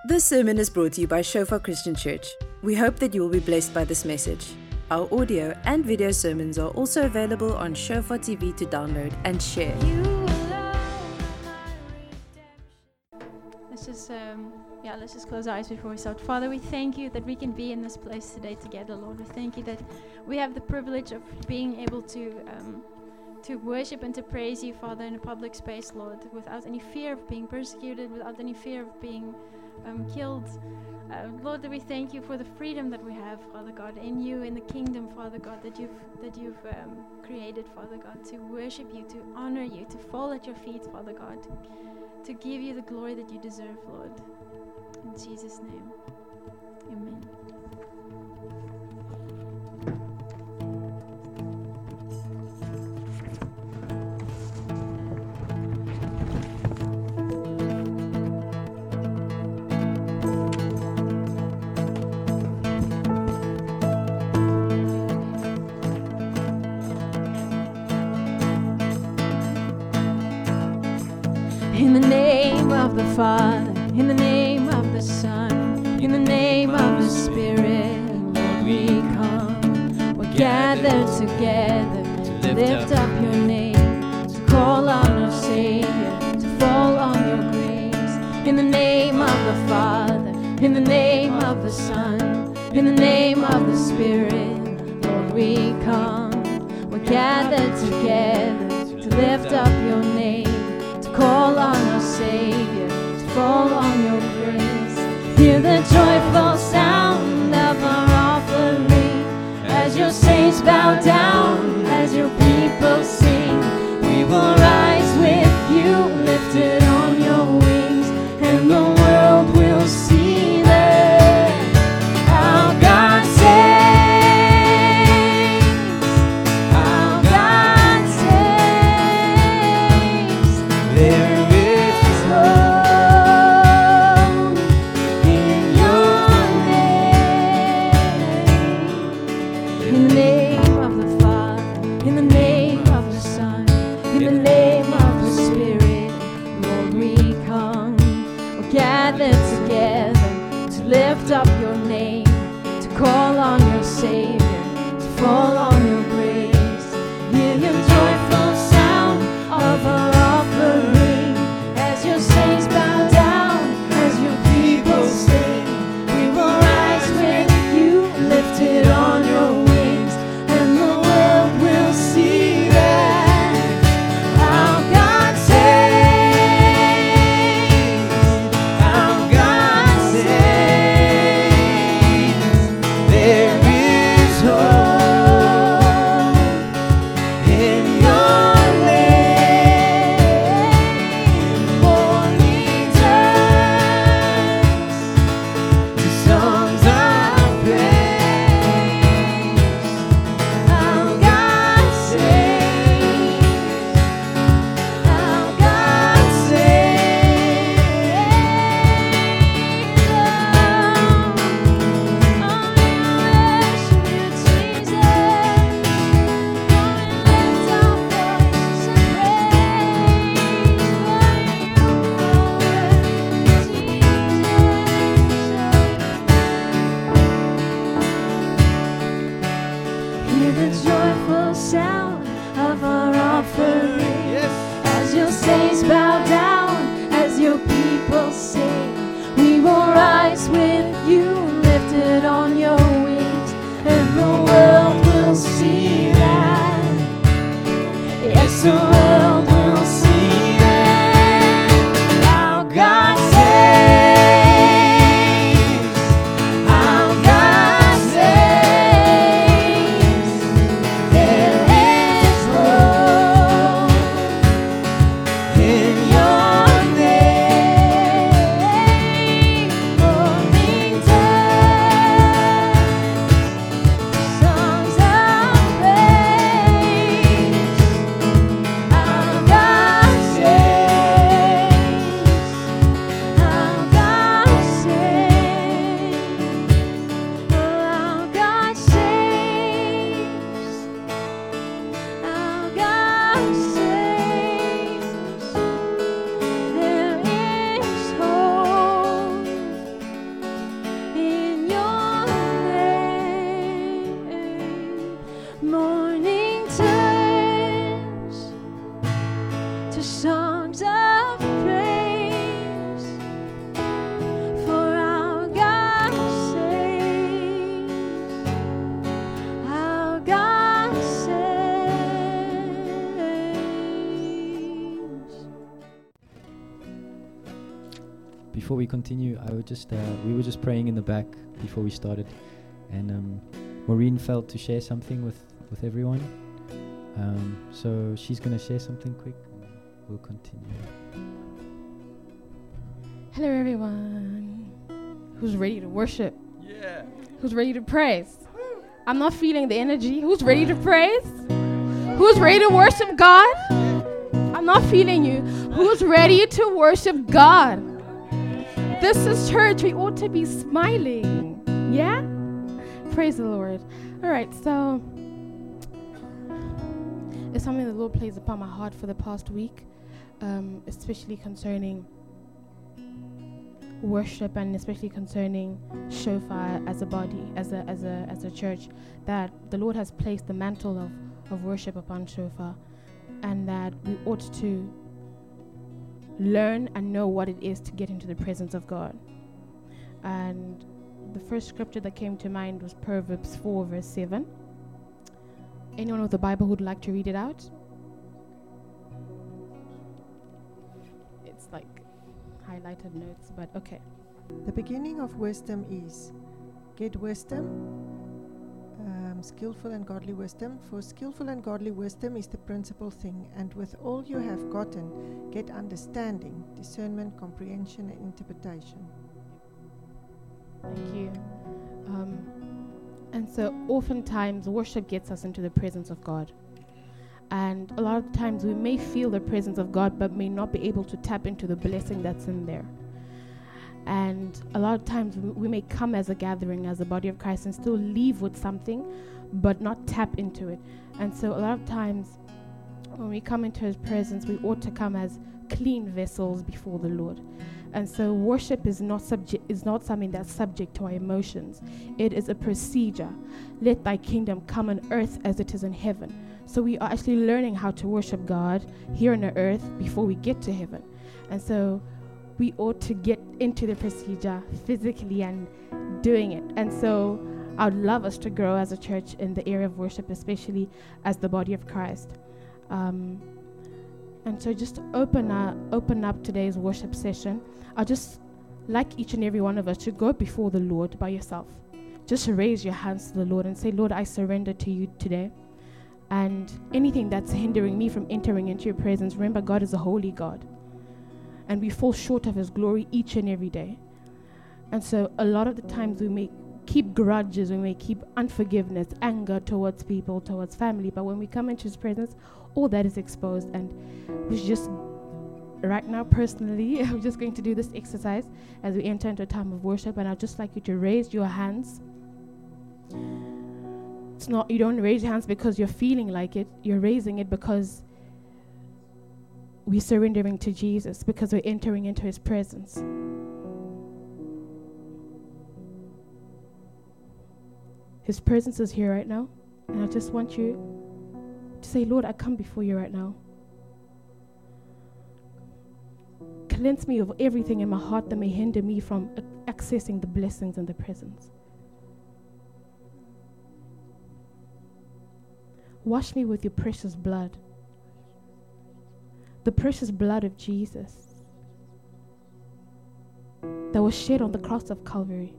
This sermon is brought to you by Shofar Christian Church. We hope that you will be blessed by this message. Our audio and video sermons are also available on Shofar TV to download and share. Let's just close our eyes before we start. Father, we thank you that we can be in this place today together, Lord. We thank you that we have the privilege of being able to worship and to praise you, Father, in a public space, Lord, without any fear of being persecuted, without any fear of being killed. Lord, that we thank you for the freedom that we have, Father God, in you, in the kingdom, Father God, that you've created, Father God, to worship you, to honor you, to fall at your feet, Father God, to give you the glory that you deserve, Lord. In Jesus' name, amen. In the name of the Father, in the name of the Son, in the name of the Spirit, Lord, we come. We're gathered together to lift up your name, to call on our Savior, to fall on your grace. In the name of the Father, in the name of the Son, in the name of the Spirit, Lord, we come. We're gathered together to lift up your name, call on our Savior, to fall on your grace. Hear the joyful sound of our offering, as your saints bow down, as your people sing. We will rise with you, lifted on your wings, and the world will see that our God saves, our God saves. There is hope in your name. In the name of the Father, in the name of the Son, in the name of the Spirit, Lord, we come. We're gathered together to lift up your name, to call on your Savior, to fall on your grace. Hear your joyful sound of our offering, as your saints bow down, as your people sing. We will rise with you, lifted on your wings, and the world will see that our God saves, our God saves. There is hope before we continue, I would just we were just praying in the back before we started, and Maureen felt to share something with everyone. So she's gonna share something quick, and we'll continue. Hello, everyone. Who's ready to worship? Yeah. Who's ready to praise? I'm not feeling the energy. Who's ready to praise? Who's ready to worship God? I'm not feeling you. Who's ready to worship God? This is church. We ought to be smiling. Yeah? Praise the Lord. All right, so it's something the Lord plays upon my heart for the past week, especially concerning worship, and especially concerning Shofar as a body, as a church, that the Lord has placed the mantle of worship upon Shofar, and that we ought to learn and know what it is to get into the presence of God. And the first scripture that came to mind was Proverbs 4 verse 7. Anyone with the Bible who'd like to read it out? It's like highlighted notes, but okay. The beginning of wisdom is get wisdom, skillful and godly wisdom. For skillful and godly wisdom is the principal thing, and with all you have gotten, get understanding, discernment, comprehension, and interpretation. Thank you. And so oftentimes worship gets us into the presence of God. And a lot of times we may feel the presence of God, but may not be able to tap into the blessing that's in there. And a lot of times we may come as a gathering, as a body of Christ, and still leave with something, but not tap into it. And so a lot of times when we come into His presence, we ought to come as clean vessels before the Lord. And so worship is not something that's subject to our emotions. It is a procedure. Let thy kingdom come on earth as it is in heaven. So we are actually learning how to worship God here on the earth before we get to heaven. And so we ought to get into the procedure physically and doing it. And so I would love us to grow as a church in the area of worship, especially as the body of Christ. And so just open up today's worship session. I'd just like each and every one of us to go before the Lord by yourself. Just raise your hands to the Lord and say, Lord, I surrender to you today. And anything that's hindering me from entering into your presence, remember, God is a holy God. And we fall short of His glory each and every day. And so a lot of the times we may keep grudges, we may keep unforgiveness, anger towards people, towards family. But when we come into His presence, all that is exposed. And we just, right now personally, I'm just going to do this exercise as we enter into a time of worship. And I'd just like you to raise your hands. It's not, you don't raise your hands because you're feeling like it. You're raising it because we're surrendering to Jesus, because we're entering into His presence. His presence is here right now. And I just want you to say, Lord, I come before you right now. Cleanse me of everything in my heart that may hinder me from accessing the blessings and the presence. Wash me with your precious blood. The precious blood of Jesus that was shed on the cross of Calvary.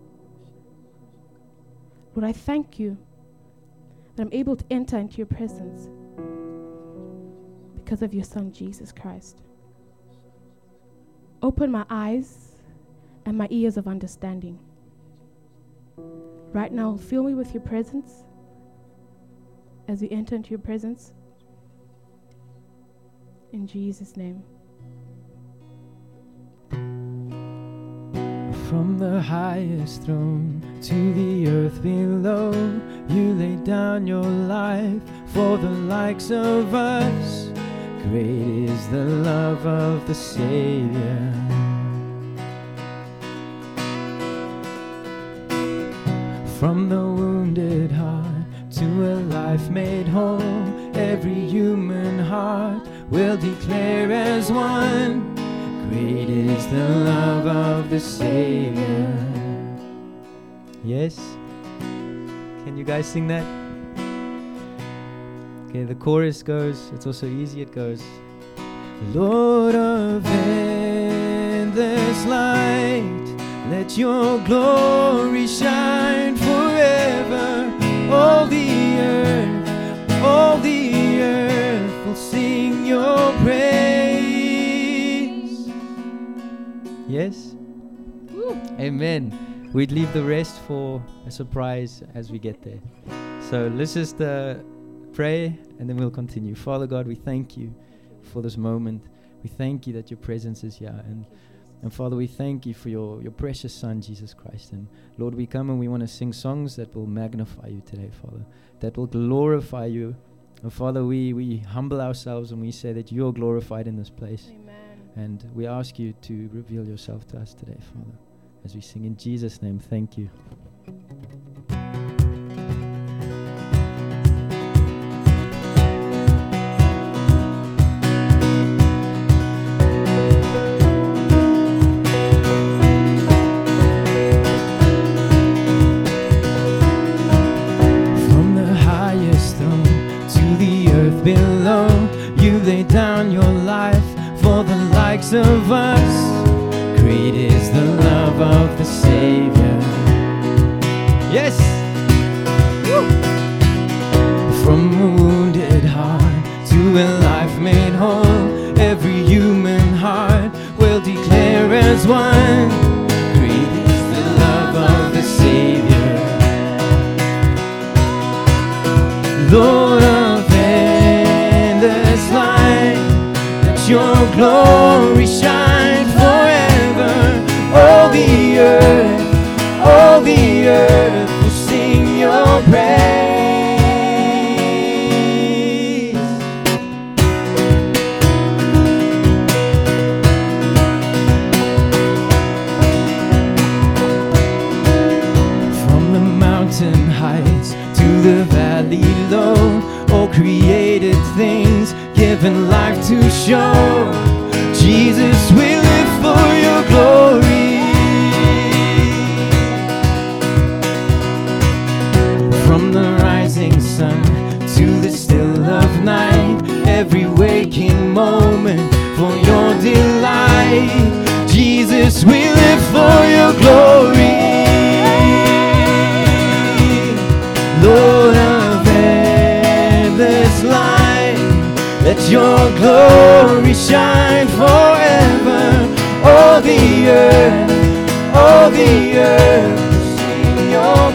Lord, I thank you that I'm able to enter into your presence because of your Son, Jesus Christ. Open my eyes and my ears of understanding. Right now, fill me with your presence as we enter into your presence. In Jesus' name. From the highest throne to the earth below, you laid down your life for the likes of us. Great is the love of the Savior. From the wounded heart to a life made whole, every human heart will declare as one. Great is the love of the Savior. Yes? Can you guys sing that? Okay, the chorus goes, it's also easy, it goes, Lord of heaven endless light. Let your glory shine forever. All the earth will sing your praise. Yes? Amen. We'd leave the rest for a surprise as we get there. So let's just pray and then we'll continue. Father God, we thank you for this moment. We thank you that your presence is here. And Father, we thank you for your precious Son, Jesus Christ. And Lord, we come and we want to sing songs that will magnify you today, Father, that will glorify you. And Father, we humble ourselves and we say that you're glorified in this place. Amen. And we ask you to reveal yourself to us today, Father, as we sing in Jesus' name. Thank you. Below, you lay down your life for the likes of us. Great is the love of the Savior. Yes! Woo! From a wounded heart to a life made whole, every human heart will declare as one. Great is the love of the Savior. Lord of endless light, let your glory shine forever. All the earth will sing your praise. From the mountain heights to the valley low, all created things given life to show. Jesus, we live for your glory. From the rising sun to the still of night, every waking moment for your delight. Jesus, we live for your glory. Lord of endless light, let your glory shine forever. All the earth will sing your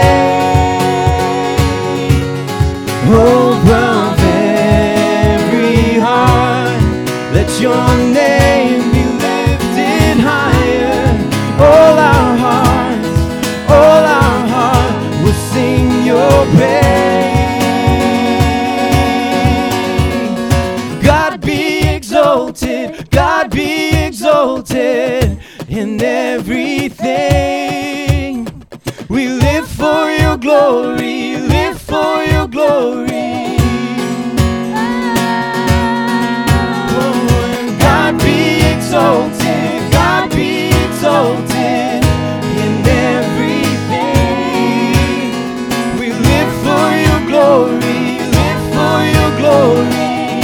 praise. Hope of every heart, let your name be lifted higher. All our hearts will sing your praise. God be exalted in everything. We live for your glory, live for your glory. Oh, and God be exalted, God be exalted in everything. We live for your glory, live for your glory.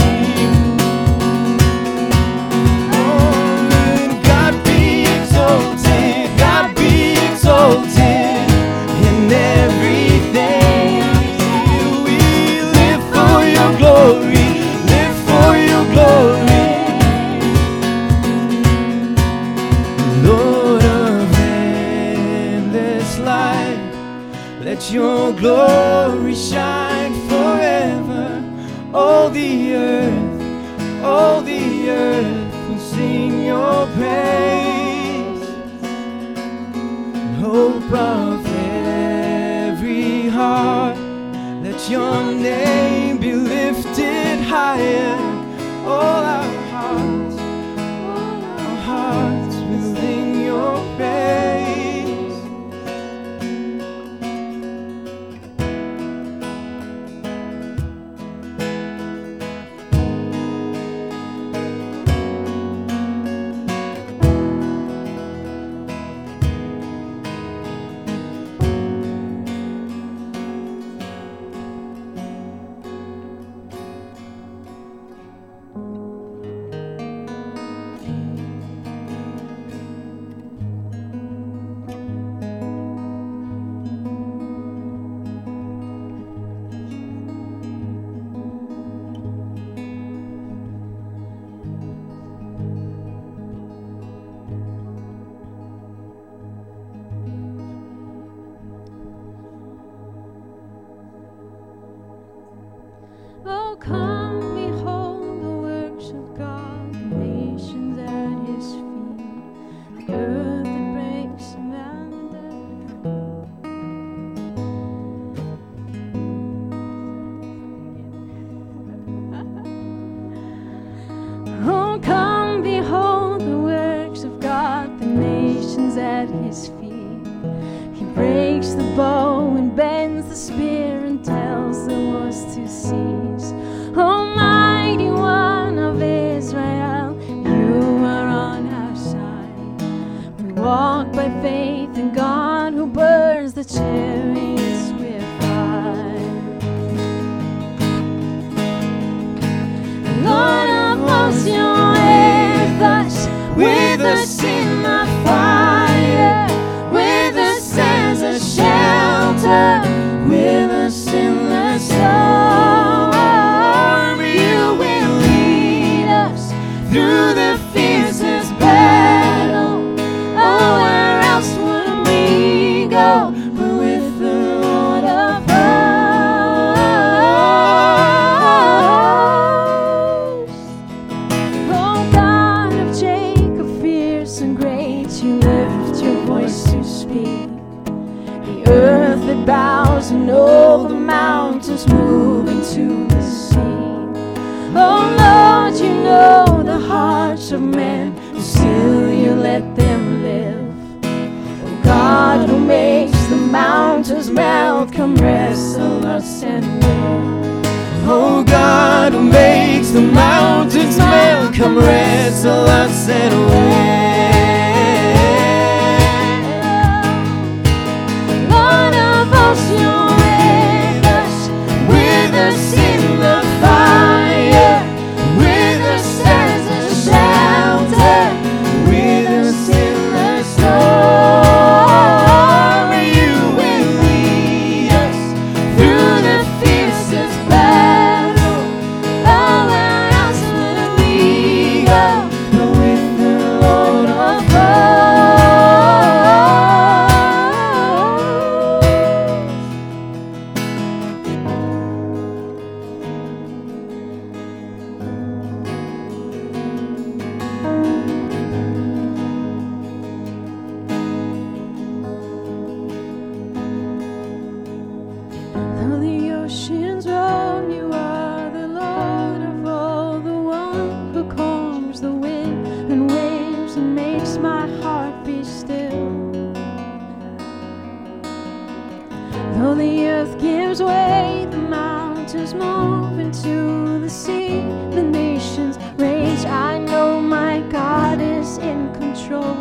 In everything, we live for your glory, live for your glory. Lord of endless light, let your glory shine forever. All the earth will sing your praise. Hope of every heart, let your name be lifted higher. All our hearts will sing your praise. his feet. He breaks the bow and bends the spear and tells the wars to cease. Almighty One of Israel, you are on our side. We walk by faith in God who burns the chariots with fire. Lord of hosts, you're with us in the fire, with us as a shelter, with us in the storm. You will lead us through the fiercest battle. Oh, where else would we go but with the Lord of hosts? Oh, God of Jacob, fierce and great, you lift your voice to speak. The earth that bows and all the mountains move into the sea. Oh Lord, you know the hearts of men, and still you let them live. Oh God, who makes the mountains melt, come wrestle us and win. Oh God, who makes the mountains melt, come wrestle us and win. Lord of hosts, you're with us in the fire, with us as a shelter, with us in the storm. You will lead us through the fiercest battle. Oh, where else would we go but with the Lord of though the oceans roll, you are the Lord of all, the one who calms the wind and waves and makes my heart be still. Though the earth gives way, the mountains move into the sea, the nations rage, I know my God is in control.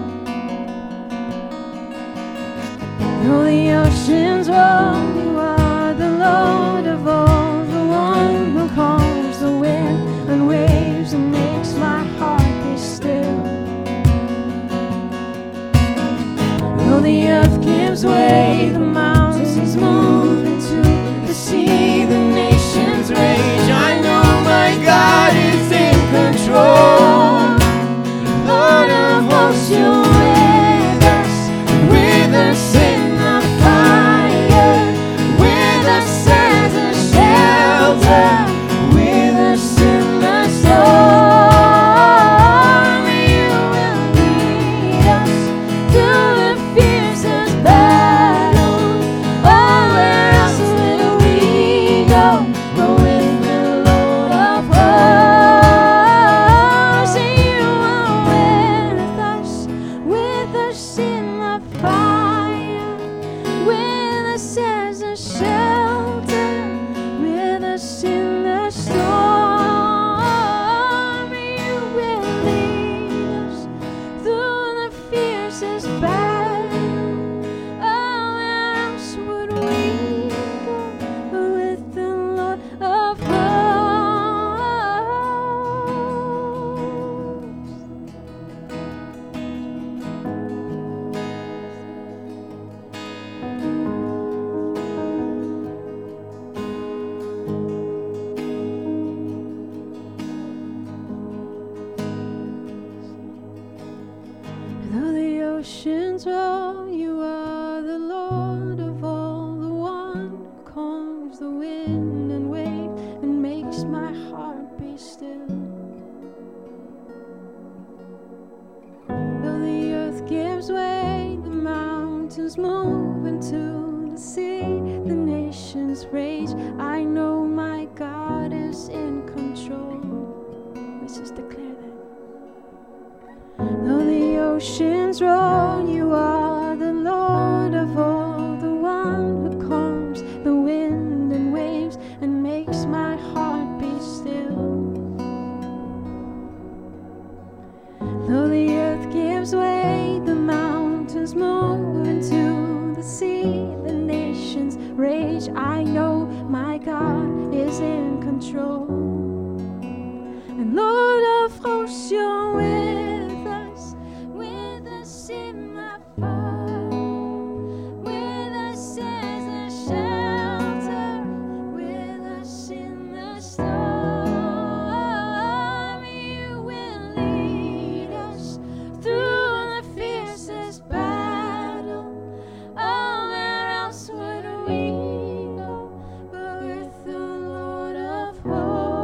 Though the oceans roll, you are the Lord of all, the one who calms the wind and waves and makes my heart be still. Though the earth gives way, the mountains move into the sea, the nations rage, I know my God is in control. Lord of hosts, you're with us in the fire, with us as a shelter, with us in the storm. You will lead us through the fiercest battle. Oh, where else will we go but with the Lord of hosts? And you are with us in the fire, with us as a shelter, with us in the storm. You will lead us through the fiercest battle. Oh, where else would we go but with the Lord of though the oceans roll, you are the Lord of all, the one who calms the wind and wave and makes my heart be still. Though the earth gives way, the mountains move into the sea, the nations rage, I know my God is in control. Let's just declare that. Though the oceans roll, you are see the nations rage, I know my God is in control. And Lord of hosts, you're with us in the fire, with us as a shelter, with us in the storm. You will lead us through the fiercest battle. Oh, where else would we go but with the Lord of hosts?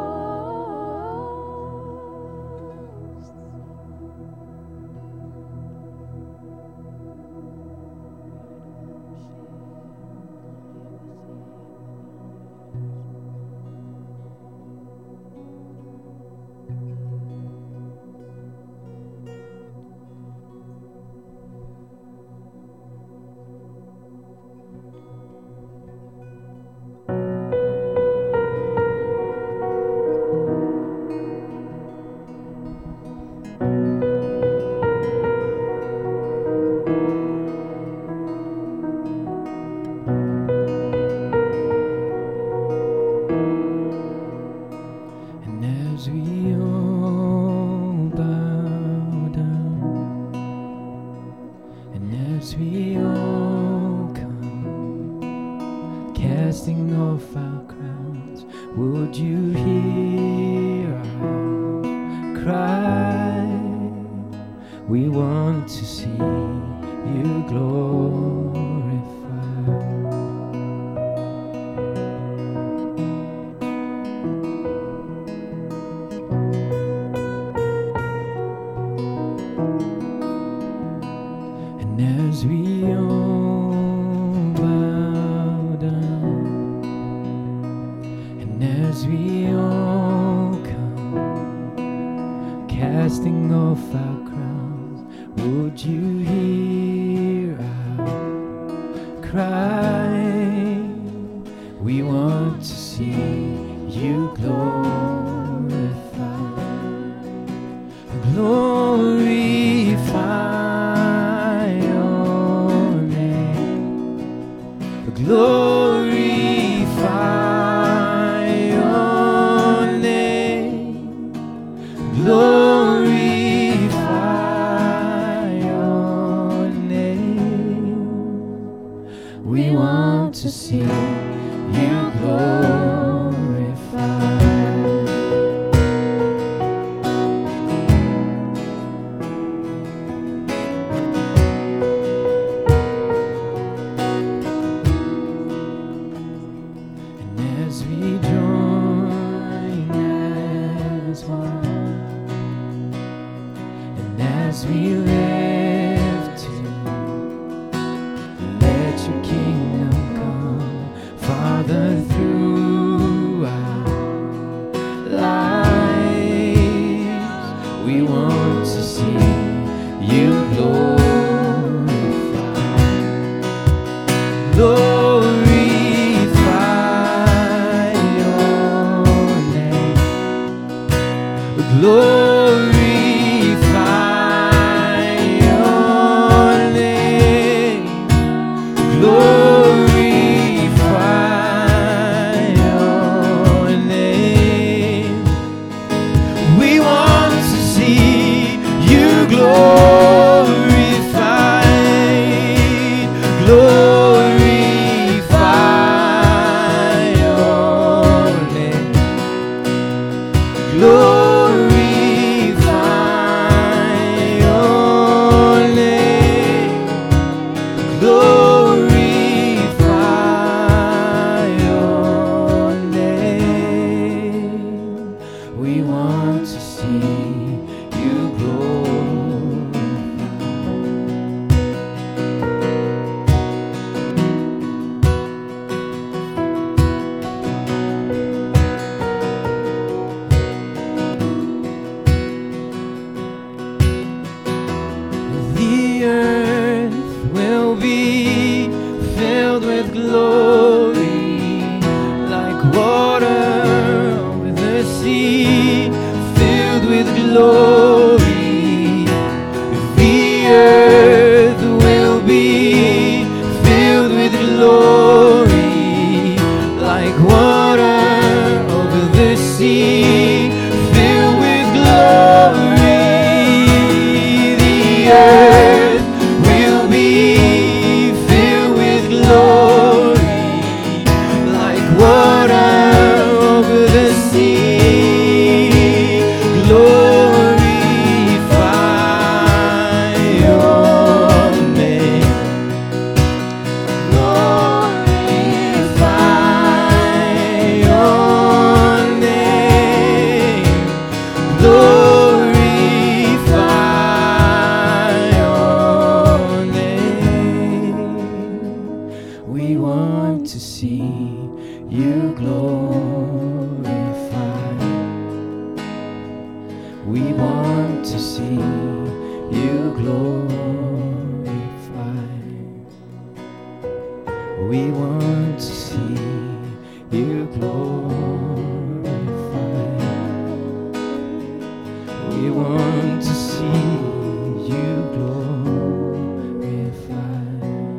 And as we all bow down, and as we all come, casting off our crowns, would you hear our cry? We want to see you glorified. And as we all bow down, and as we all come, casting off our crowns, would you hear our cry? We want to see you glorified. Glorify your name. Glorify your name. Glorify your name. We want to see you glorified. And as we join as one, and as we live to let your kingdom come, Father, through our lives, we want to see you glorified. Glorify your name. Glorify your name. Glorify your name. We want to see you glorified. Glorify your name. Glorify your name. Glorify your name. We want to see you glorified. The earth will be filled with glory, like water over the sea, filled with glory. The earth will be filled We want to see you glorified. We want to see you glorified.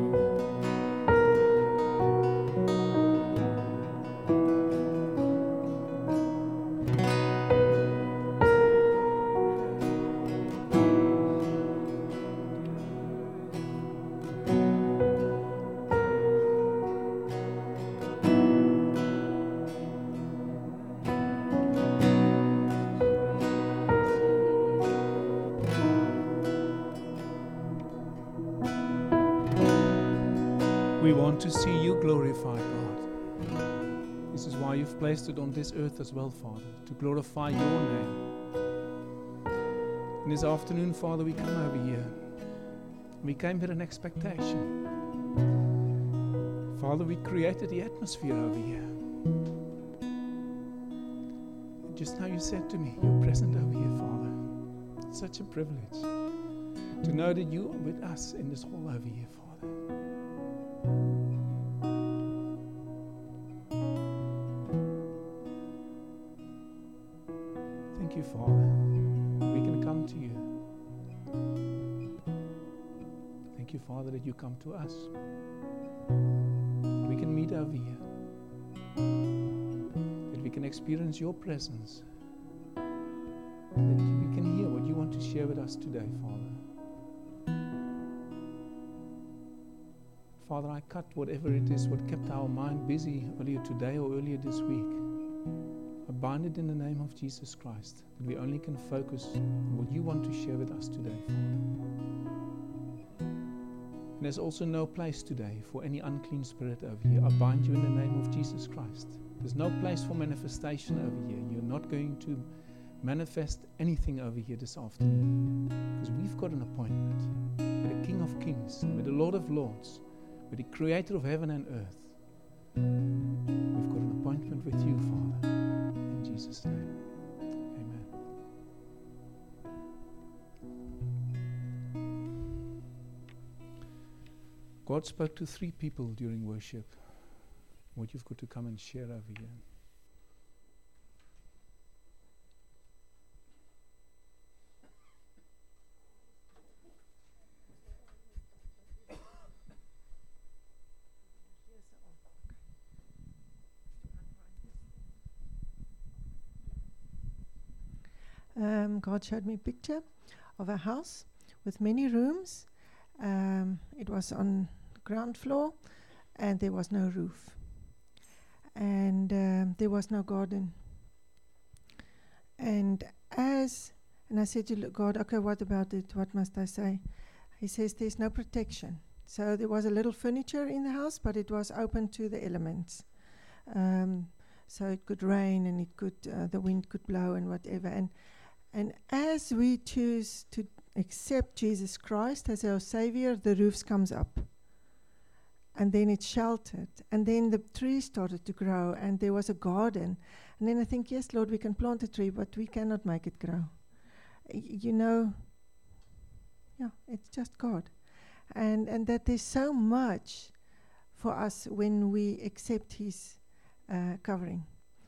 We want to see you glorified, God. This is why you've placed it on this earth as well, Father, to glorify your name. And this afternoon, Father, we come over here. We came with an expectation. Father, we created the atmosphere over here. And just now you said to me, you're present over here, Father. It's such a privilege to know that you are with us in this hall over here, Father. Thank you, Father. We can come to you. Thank you, Father, that you come to us. We can meet over here. That we can experience your presence. That we can hear what you want to share with us today, Father. Father, I cut whatever it is, what kept our mind busy earlier today or earlier this week. I bind it in the name of Jesus Christ, that we only can focus on what you want to share with us today, Father. And there's also no place today for any unclean spirit over here. I bind you in the name of Jesus Christ. There's no place for manifestation over here. You're not going to manifest anything over here this afternoon, because we've got an appointment with the King of Kings, with the Lord of Lords, with the Creator of heaven and earth. We've got an appointment with you, Father. In Jesus' name, amen. God spoke to 3 people during worship. What you've got to come and share over here. God showed me a picture of a house with many rooms. It was on ground floor and there was no roof. And there was no garden. And I said to God, okay, what about it? What must I say? He says there's no protection. So there was a little furniture in the house, but it was open to the elements. So it could rain and it could the wind could blow and whatever. And as we choose to accept Jesus Christ as our Savior, the roofs comes up. And then it's sheltered. And then the trees started to grow and there was a garden. And then I think, yes, Lord, we can plant a tree, but we cannot make it grow. It's just God. And that there's so much for us when we accept His covering.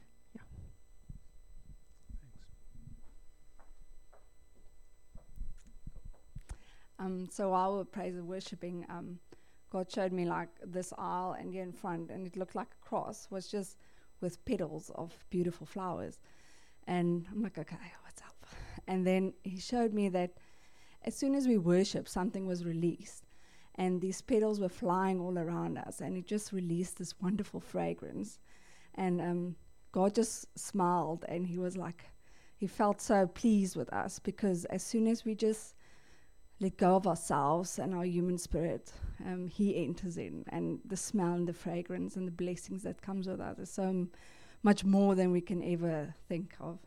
So while we were praise and worshiping, God showed me like this aisle and here in front, and it looked like a cross, was just with petals of beautiful flowers. And I'm like, okay, what's up? And then He showed me that as soon as we worship, something was released. And these petals were flying all around us, and it just released this wonderful fragrance. And God just smiled, and He was like, He felt so pleased with us, because as soon as we just let go of ourselves and our human spirit, He enters in, and the smell and the fragrance and the blessings that comes with that is so much more than we can ever think of.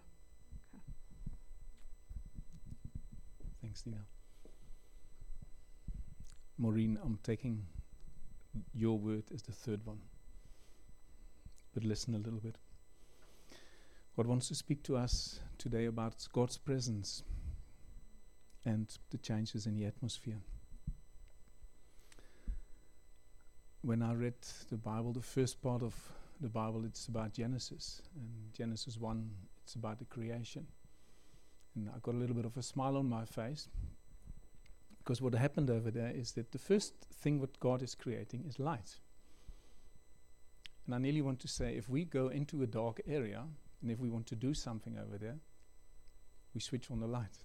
Thanks, Nina. Maureen, I'm taking your word as the third one. But listen a little bit. God wants to speak to us today about God's presence and the changes in the atmosphere. when I read the Bible, the first part of the Bible, it's about Genesis. And Genesis 1, it's about the creation. And I got a little bit of a smile on my face, because what happened over there is that the first thing what God is creating is light. And I nearly want to say, if we go into a dark area, and if we want to do something over there, we switch on the light.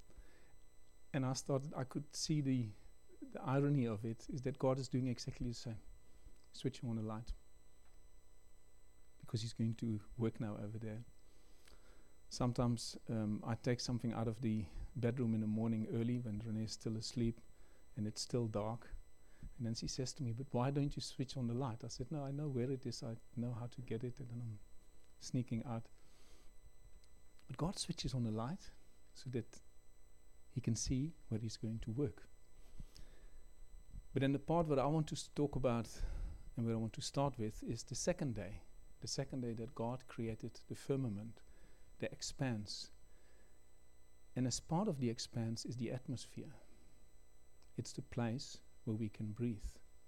And I could see the irony of it is that God is doing exactly the same, switching on the light, because He's going to work now over there. Sometimes I take something out of the bedroom in the morning early when Renee is still asleep and it's still dark. And then she says to me, "But why don't you switch on the light?" I said, "No, I know where it is. I know how to get it." And then I'm sneaking out. But God switches on the light so that He can see where He's going to work. But then the part that I want to talk about and where I want to start with is the second day. The second day that God created the firmament, the expanse. And as part of the expanse is the atmosphere. It's the place where we can breathe.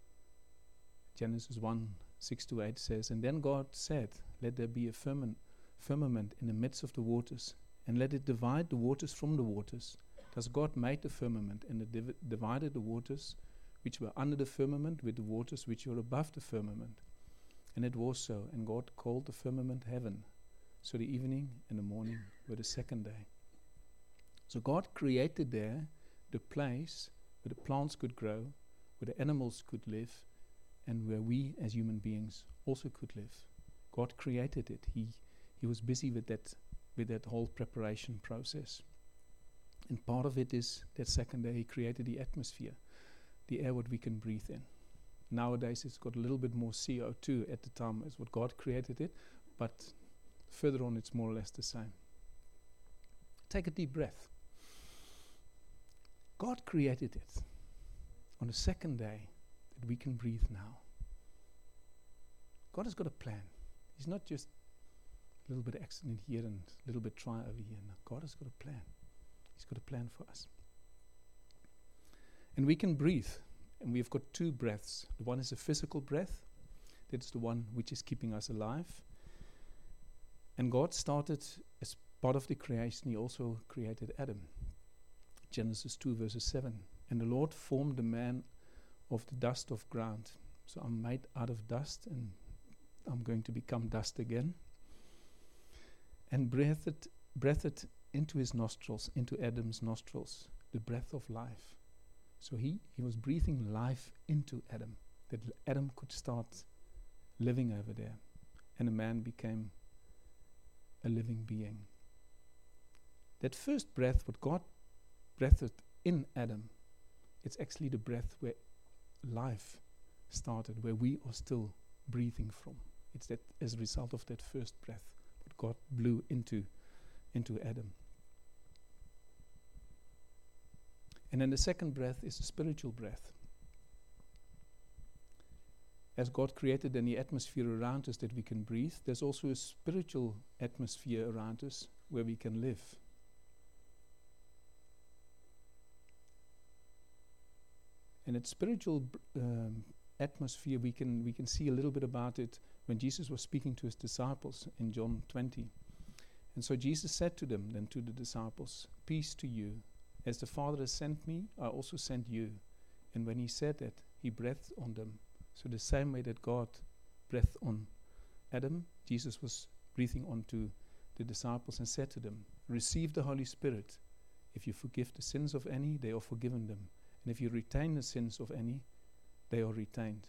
Genesis 1:6-8 says, "And then God said, let there be a firmament in the midst of the waters, and let it divide the waters from the waters. Thus God made the firmament, and it divided the waters which were under the firmament with the waters which were above the firmament. And it was so, and God called the firmament heaven. So the evening and the morning were the second day." So God created there the place where the plants could grow, where the animals could live, and where we as human beings also could live. God created it. He was busy with that whole preparation process. And part of it is that second day He created the atmosphere, the air what we can breathe in. Nowadays it's got a little bit more CO2 at the time as what God created it, but further on it's more or less the same. Take a deep breath. God created it on the second day that we can breathe now. God has got a plan. He's not just a little bit of accident here and a little bit try over here. No, God has got a plan. He's got a plan for us. And we can breathe. And we've got two breaths. The one is a physical breath. That's the one which is keeping us alive. And God started, as part of the creation, He also created Adam. Genesis 2:7. "And the Lord formed the man of the dust of ground." So I'm made out of dust, and I'm going to become dust again. "And breathed into his nostrils, into Adam's nostrils, the breath of life." So he was breathing life into Adam, that Adam could start living over there. And a man became a living being. That first breath, what God breathed in Adam, it's actually the breath where life started, where we are still breathing from. It's that as a result of that first breath, what God blew into Adam. And then the second breath is the spiritual breath. As God created then the atmosphere around us that we can breathe, there's also a spiritual atmosphere around us where we can live. And that spiritual atmosphere, we can see a little bit about it when Jesus was speaking to His disciples in John 20. And so Jesus said to them, then to the disciples, "Peace to you. As the Father has sent me, I also sent you." And when He said that, He breathed on them. So the same way that God breathed on Adam, Jesus was breathing onto the disciples and said to them, "Receive the Holy Spirit. If you forgive the sins of any, they are forgiven them. And if you retain the sins of any, they are retained."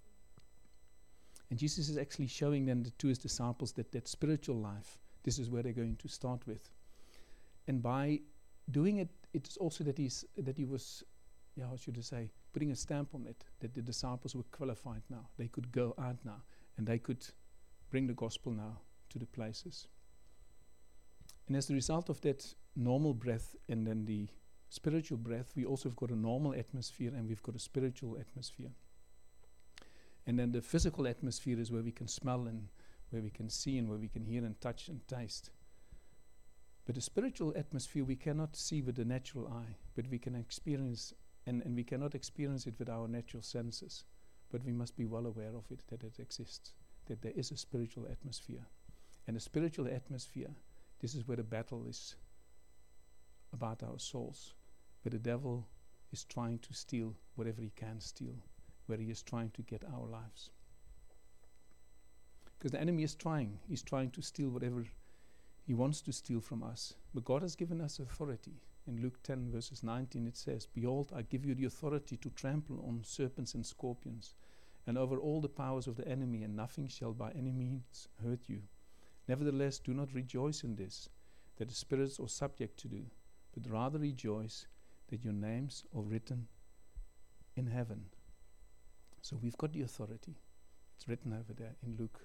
And Jesus is actually showing them to His disciples that spiritual life, this is where they're going to start with. And by doing it, it's also that He was, how should I say, putting a stamp on it, that the disciples were qualified now. They could go out now, and they could bring the gospel now to the places. And as a result of that normal breath and then the spiritual breath, we also have got a normal atmosphere and we've got a spiritual atmosphere. And then the physical atmosphere is where we can smell and where we can see and where we can hear and touch and taste. But the spiritual atmosphere we cannot see with the natural eye, but we can experience, and we cannot experience it with our natural senses. but we must be well aware of it, that it exists, that there is a spiritual atmosphere. And a spiritual atmosphere, this is where the battle is about our souls, where the devil is trying to steal whatever he can steal, where he is trying to get our lives. Because the enemy is trying. He's trying to steal whatever he wants to steal from us. But God has given us authority. In Luke 10 verses 19 it says, "Behold, I give you the authority to trample on serpents and scorpions, and over all the powers of the enemy, and nothing shall by any means hurt you. Nevertheless, do not rejoice in this, that the spirits are subject to do, but rather rejoice that your names are written in heaven." So we've got the authority. It's written over there in Luke.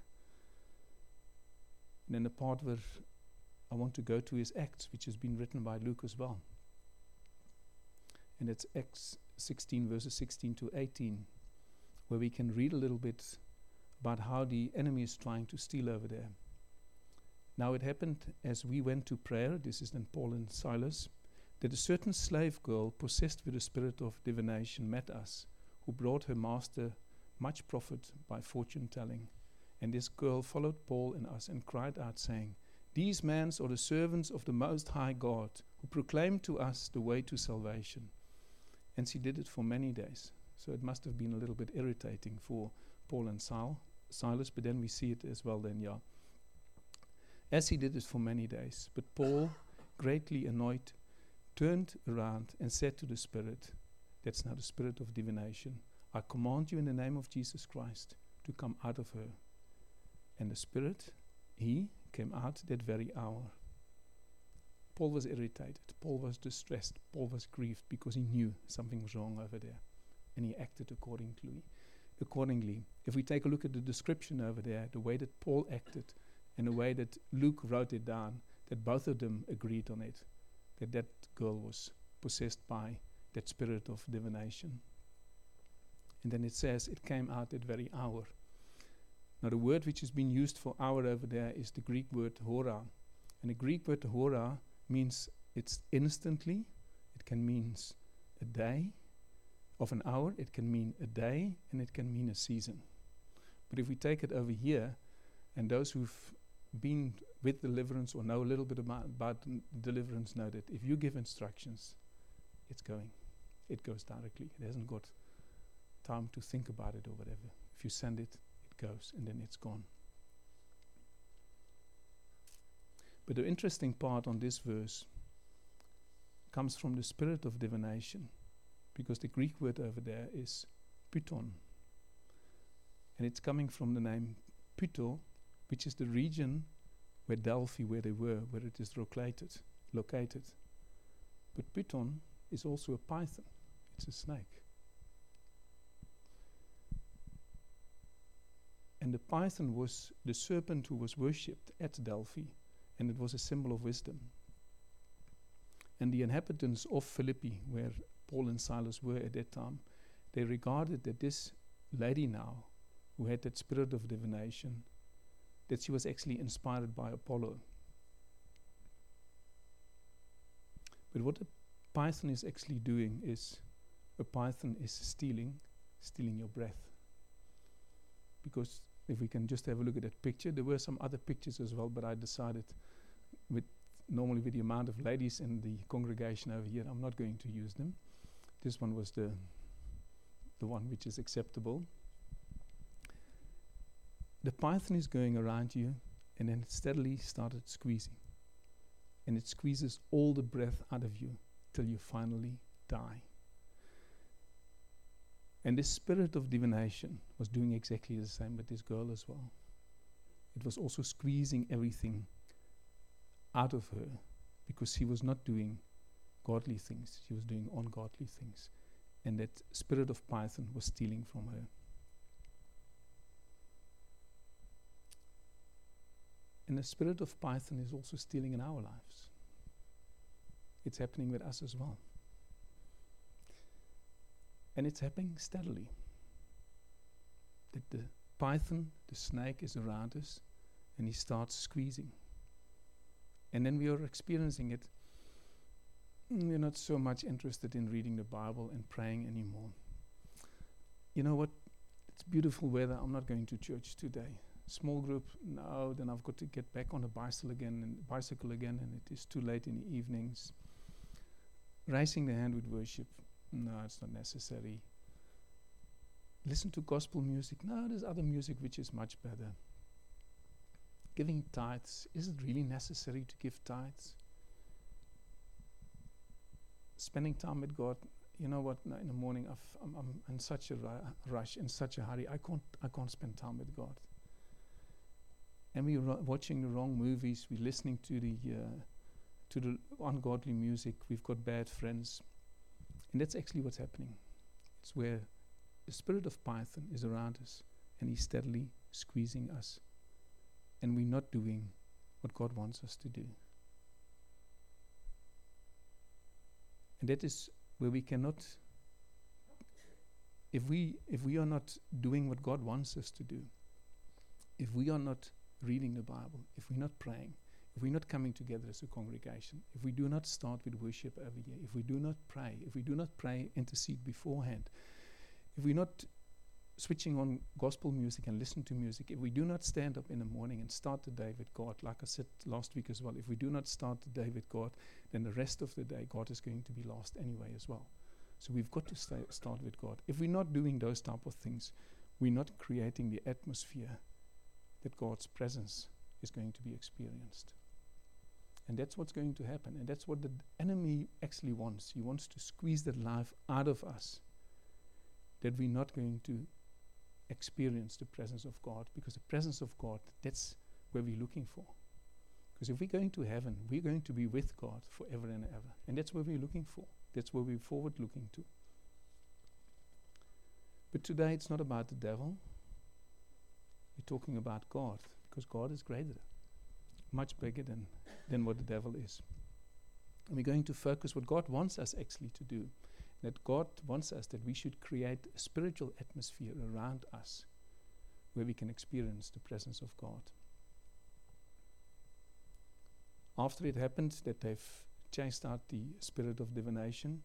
And then the part where I want to go to is Acts, which has been written by Luke as well. And it's Acts 16 verses 16 to 18, where we can read a little bit about how the enemy is trying to steal over there. "Now it happened as we went to prayer," this is then Paul and Silas, "that a certain slave girl possessed with the spirit of divination met us, who brought her master much profit by fortune telling. And this girl followed Paul and us and cried out, saying, 'These men are the servants of the Most High God, who proclaim to us the way to salvation.' And she did it for many days." So it must have been a little bit irritating for Paul and Silas, but then we see it as well then, yeah. "As he did it for many days, but Paul, greatly annoyed, turned around and said to the spirit," that's now the spirit of divination, "I command you in the name of Jesus Christ to come out of her." And the spirit, he came out that very hour. Paul was irritated. Paul was distressed. Paul was grieved because he knew something was wrong over there. And he acted accordingly. If we take a look at the description over there, the way that Paul acted and the way that Luke wrote it down, that both of them agreed on it, that girl was possessed by that spirit of divination. And then it says it came out that very hour. Now the word which has been used for hour over there is the Greek word hora. And the Greek word hora means it's instantly. It can mean a day of an hour. It can mean a day, and it can mean a season. But if we take it over here, and those who've been with deliverance or know a little bit about deliverance know that if you give instructions, it's going. It goes directly. It hasn't got time to think about it or whatever. If you send it, it goes, and then it's gone. But the interesting part on this verse comes from the spirit of divination, because the Greek word over there is python. And it's coming from the name Pytho, which is the region where Delphi, where they were, where it is located. But python is also a python. It's a snake. And the python was the serpent who was worshipped at Delphi, and it was a symbol of wisdom. And the inhabitants of Philippi, where Paul and Silas were at that time, they regarded that this lady now, who had that spirit of divination, that she was actually inspired by Apollo. But what a python is actually doing is, a python is stealing your breath. Because if we can just have a look at that picture, there were some other pictures as well, but I decided normally with the amount of ladies in the congregation over here, I'm not going to use them. This one was the one which is acceptable. The python is going around you, and then it steadily started squeezing. And it squeezes all the breath out of you till you finally die. And this spirit of divination was doing exactly the same with this girl as well. It was also squeezing everything out of her, because she was not doing godly things. She was doing ungodly things. And that spirit of python was stealing from her. And the spirit of python is also stealing in our lives. It's happening with us as well. And it's happening steadily. That the python, the snake, is around us, and he starts squeezing. And then we are experiencing it. We're not so much interested in reading the Bible and praying anymore. You know what? it's beautiful weather, I'm not going to church today. Small group, no, then I've got to get back on a bicycle again, and it is too late in the evenings. Raising the hand with worship, no, it's not necessary. Listen to gospel music, no, there's other music which is much better. Giving tithes, is it really necessary to give tithes? Spending time with God, you know what, in the morning I'm in such a rush, in such a hurry, I can't spend time with God. And we're watching the wrong movies, we're listening to the ungodly music, we've got bad friends. And that's actually what's happening. It's where the spirit of Python is around us, and he's steadily squeezing us. And we're not doing what God wants us to do. And that is where we cannot, if we are not doing what God wants us to do, if we are not reading the Bible, if we're not praying, if we're not coming together as a congregation, if we do not start with worship over here, if we do not pray, intercede beforehand, if we're not switching on gospel music and listen to music, if we do not stand up in the morning and start the day with God, like I said last week as well, if we do not start the day with God, then the rest of the day God is going to be lost anyway as well. So we've got to start with God. If we're not doing those type of things, we're not creating the atmosphere that God's presence is going to be experienced. And that's what's going to happen. And that's what the enemy actually wants. He wants to squeeze that life out of us, that we're not going to experience the presence of God, because the presence of God, that's where we're looking for. Because if we're going to heaven, we're going to be with God forever and ever. And that's where we're looking for. That's where we're forward looking to. But today it's not about the devil. We're talking about God, because God is greater, much bigger than what the devil is. And we're going to focus what God wants us actually to do. That God wants us, that we should create a spiritual atmosphere around us where we can experience the presence of God. After it happened that they've chased out the spirit of divination,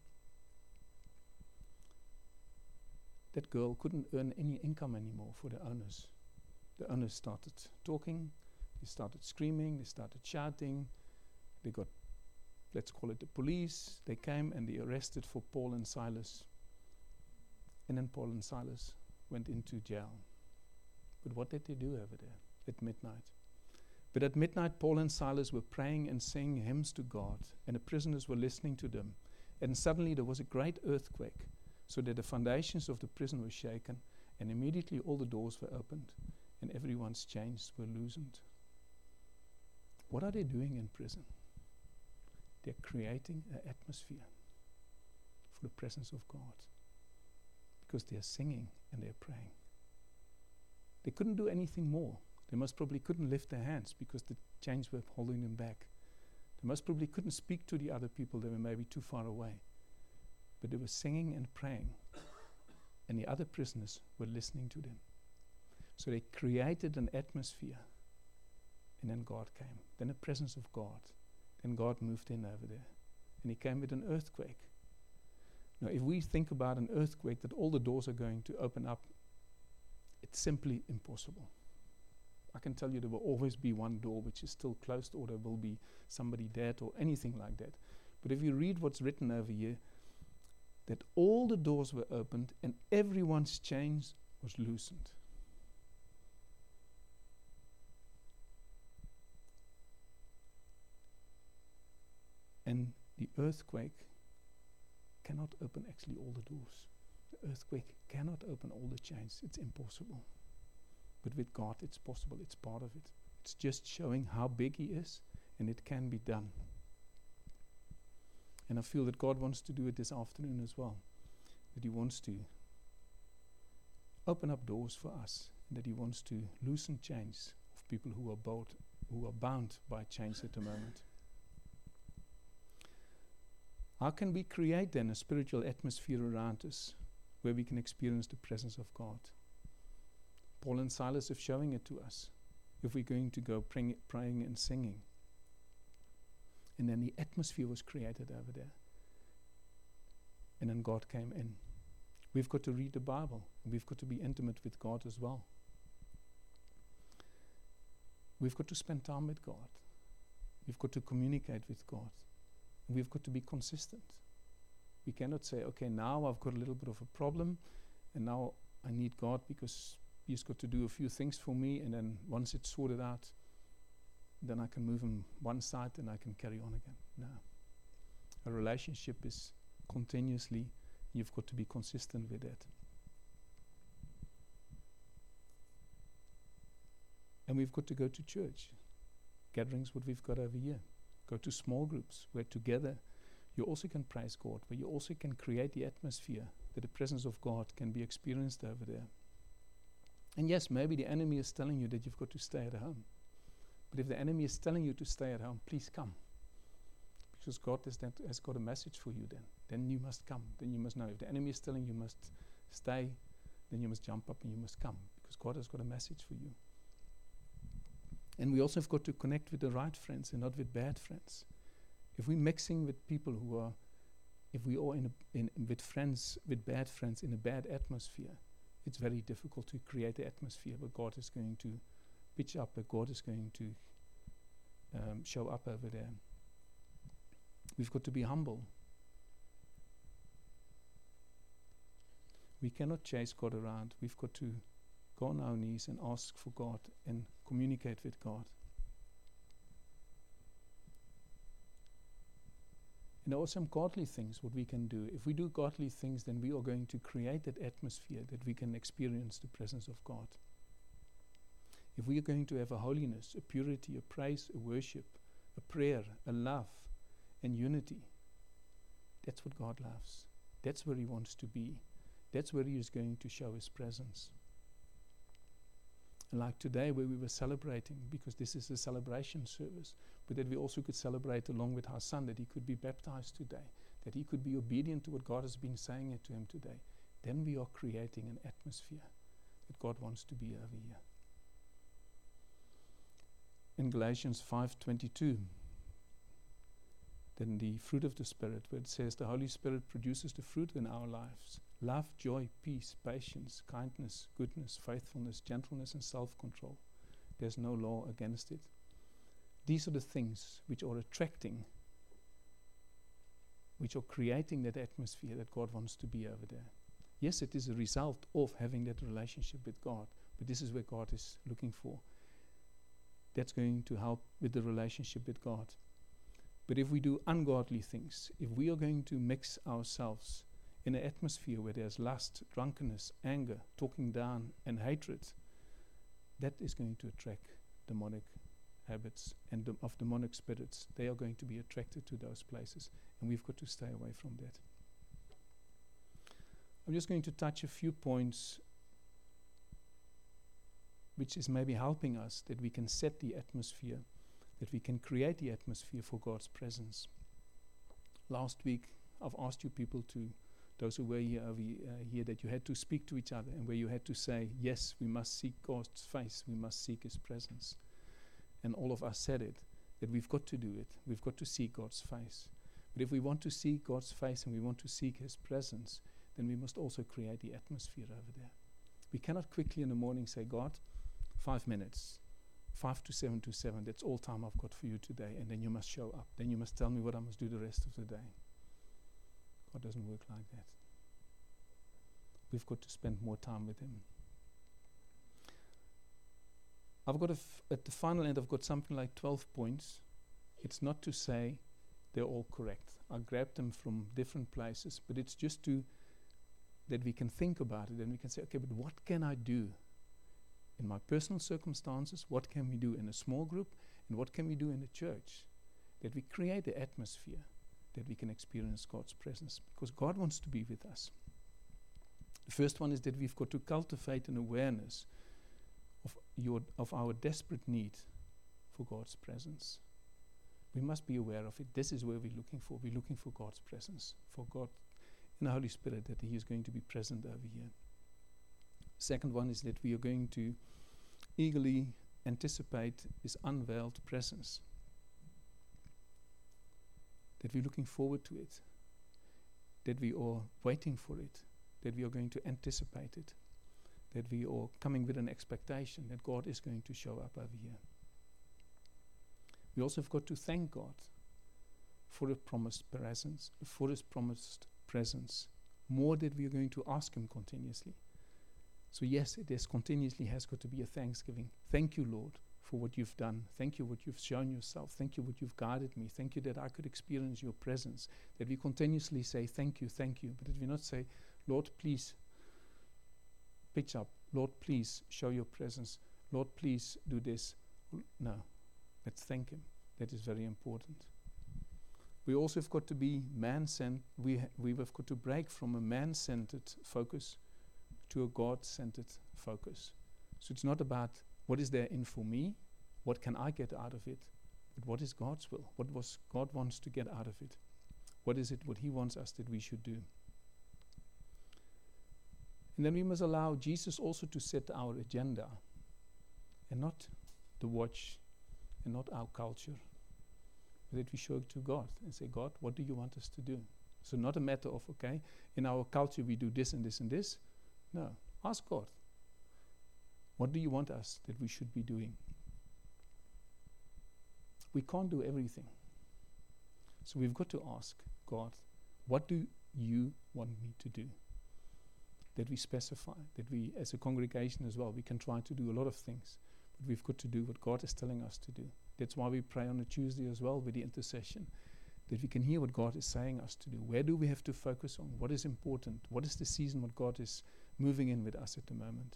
that girl couldn't earn any income anymore for the owners. The owners started talking, they started screaming, they started shouting, they got, let's call it the police. They came and they arrested for Paul and Silas. And then Paul and Silas went into jail. But what did they do over there at midnight? But at midnight, Paul and Silas were praying and singing hymns to God, and the prisoners were listening to them. And suddenly there was a great earthquake, so that the foundations of the prison were shaken, and immediately all the doors were opened, and everyone's chains were loosened. What are they doing in prison? They're creating an atmosphere for the presence of God, because they're singing and they're praying. They couldn't do anything more. They most probably couldn't lift their hands because the chains were holding them back. They most probably couldn't speak to the other people. They were maybe too far away. But they were singing and praying, and the other prisoners were listening to them. So they created an atmosphere, and then God came. Then the presence of God. Then God moved in over there, and he came with an earthquake. Now, if we think about an earthquake, that all the doors are going to open up, it's simply impossible. I can tell you there will always be one door which is still closed, or there will be somebody dead or anything like that. But if you read what's written over here, that all the doors were opened and everyone's chains was loosened. And the earthquake cannot open actually all the doors. The earthquake cannot open all the chains. It's impossible. But with God, it's possible. It's part of it. It's just showing how big he is, and it can be done. And I feel that God wants to do it this afternoon as well. That he wants to open up doors for us, and that he wants to loosen chains of people who are bound by chains at the moment. How can we create then a spiritual atmosphere around us where we can experience the presence of God? Paul and Silas are showing it to us if we're going to go praying and singing. And then the atmosphere was created over there. And then God came in We've got to read the Bible. We've got to be intimate with God as well. We've got to spend time with God. We've got to communicate with God. We've got to be consistent. We cannot say, okay, now I've got a little bit of a problem, and now I need God because He's got to do a few things for me, and then once it's sorted out, then I can move on one side and I can carry on again. No. A relationship is continuously, you've got to be consistent with that. And we've got to go to church. Gatherings, what we've got over here. Go to small groups where together you also can praise God, where you also can create the atmosphere that the presence of God can be experienced over there. And yes, maybe the enemy is telling you that you've got to stay at home. But if the enemy is telling you to stay at home, please come. Because God has got a message for you then. Then you must come. Then you must know. If the enemy is telling you must stay, then you must jump up and you must come. Because God has got a message for you. And we also have got to connect with the right friends and not with bad friends. If we're mixing with people who are, if we are with friends, with bad friends in a bad atmosphere, it's very difficult to create an atmosphere where God is going to pitch up, where God is going to show up over there. We've got to be humble. We cannot chase God around. We've got to go on our knees and ask for God and communicate with God. And there are some godly things what we can do. If we do godly things, then we are going to create that atmosphere that we can experience the presence of God. If we are going to have a holiness, a purity, a praise, a worship, a prayer, a love, and unity, that's what God loves. That's where He wants to be. That's where He is going to show His presence. And like today where we were celebrating, because this is a celebration service, but that we also could celebrate along with our son, that he could be baptized today, that he could be obedient to what God has been saying to him today, then we are creating an atmosphere that God wants to be over here. In Galatians 5:22, then the fruit of the Spirit, where it says the Holy Spirit produces the fruit in our lives: love, joy, peace, patience, kindness, goodness, faithfulness, gentleness, and self-control. There's no law against it. These are the things which are attracting, which are creating that atmosphere that God wants to be over there. Yes, it is a result of having that relationship with God, but this is where God is looking for. That's going to help with the relationship with God. But if we do ungodly things, if we are going to mix ourselves in an atmosphere where there's lust, drunkenness, anger, talking down, and hatred, that is going to attract demonic habits and of demonic spirits. They are going to be attracted to those places, and we've got to stay away from that. I'm just going to touch a few points which is maybe helping us, that we can set the atmosphere, that we can create the atmosphere for God's presence. Last week, I've asked you people to, those who were here over here, that you had to speak to each other, and where you had to say, yes, we must seek God's face, we must seek His presence. And all of us said it, that we've got to do it. We've got to seek God's face. But if we want to seek God's face and we want to seek His presence, then we must also create the atmosphere over there. We cannot quickly in the morning say, God, 5 minutes, 5 to 7 to 7, that's all time I've got for you today, and then you must show up. Then you must tell me what I must do the rest of the day. God doesn't work like that. We've got to spend more time with Him. I've got at the final end, I've got something like 12 points. It's not to say they're all correct. I grabbed them from different places, but it's just that we can think about it and we can say, okay, but what can I do in my personal circumstances? What can we do in a small group? And what can we do in the church? That we create the atmosphere that we can experience God's presence, because God wants to be with us. The first one is that we've got to cultivate an awareness of our desperate need for God's presence. We must be aware of it. This is where we're looking for. We're looking for God's presence, for God in the Holy Spirit, that He is going to be present over here. Second one is that we are going to eagerly anticipate His unveiled presence. That we're looking forward to it. That we are waiting for it. that we are going to anticipate it, that we are coming with an expectation that God is going to show up over here. We also have got to thank God for the promised presence, more that we are going to ask Him continuously. So yes, it is continuously has got to be a thanksgiving. Thank you, Lord, for what you've done. Thank you what you've shown yourself. Thank you what you've guided me. Thank you that I could experience your presence. That we continuously say thank you, but that we not say, Lord, please pitch up. Lord, please show your presence. Lord, please do this. No, let's thank Him. That is very important. We also have got to be man-centered. We have got to break from a man-centered focus to a God-centered focus. So it's not about what is there in for me, what can I get out of it, but what is God's will? What was God wants to get out of it? What is it what He wants us that we should do? And then we must allow Jesus also to set our agenda, and not the watch, and not our culture, but that we show it to God and say, God, what do you want us to do? So not a matter of, okay, in our culture we do this and this and this. No, ask God, what do you want us that we should be doing? We can't do everything. So we've got to ask God, what do you want me to do? That we specify, that we as a congregation as well, we can try to do a lot of things, but we've got to do what God is telling us to do. That's why we pray on a Tuesday as well with the intercession, that we can hear what God is saying us to do. Where do we have to focus on? What is important? What is the season what God is moving in with us at the moment?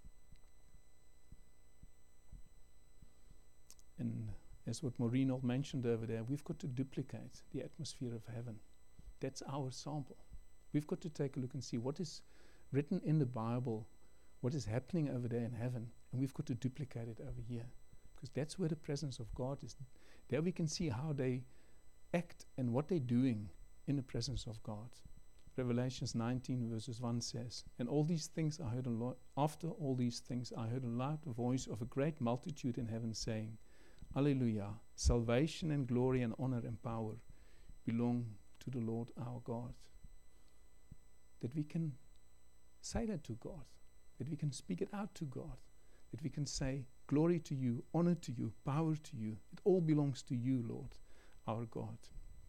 And as what Maureen mentioned over there, we've got to duplicate the atmosphere of heaven. That's our sample. We've got to take a look and see what is written in the Bible, what is happening over there in heaven, and we've got to duplicate it over here. Because that's where the presence of God is. There we can see how they act and what they're doing in the presence of God. Revelations 19 verses 1 says, and all these things I heard after all these things I heard a loud voice of a great multitude in heaven saying, Alleluia, salvation and glory and honor and power belong to the Lord our God. That we can say that to God, that we can speak it out to God, that we can say, glory to you, honor to you, power to you. It all belongs to you, Lord, our God.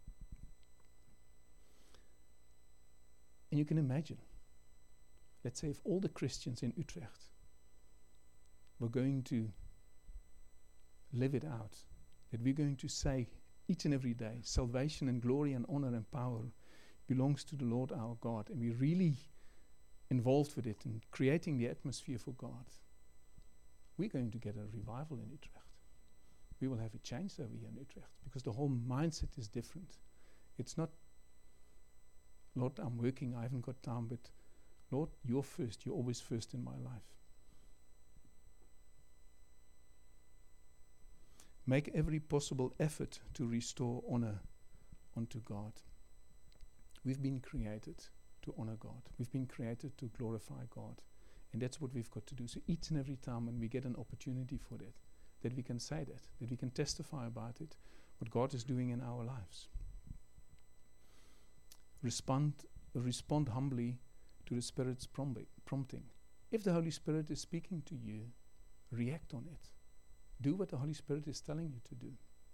And you can imagine, let's say if all the Christians in Utrecht were going to live it out, that we're going to say each and every day, salvation and glory and honor and power belongs to the Lord our God, and we're really involved with it and creating the atmosphere for God, we're going to get a revival in Utrecht. We will have a change over here in Utrecht because the whole mindset is different. It's not, Lord, I'm working, I haven't got time, but Lord, you're first. You're always first in my life. Make every possible effort to restore honor unto God. We've been created to honor God. We've been created to glorify God. And that's what we've got to do. So each and every time when we get an opportunity for that we can say that we can testify about it, what God is doing in our lives. Respond humbly to the Spirit's prompting. If the Holy Spirit is speaking to you, react on it. Do what the Holy Spirit is telling you to do.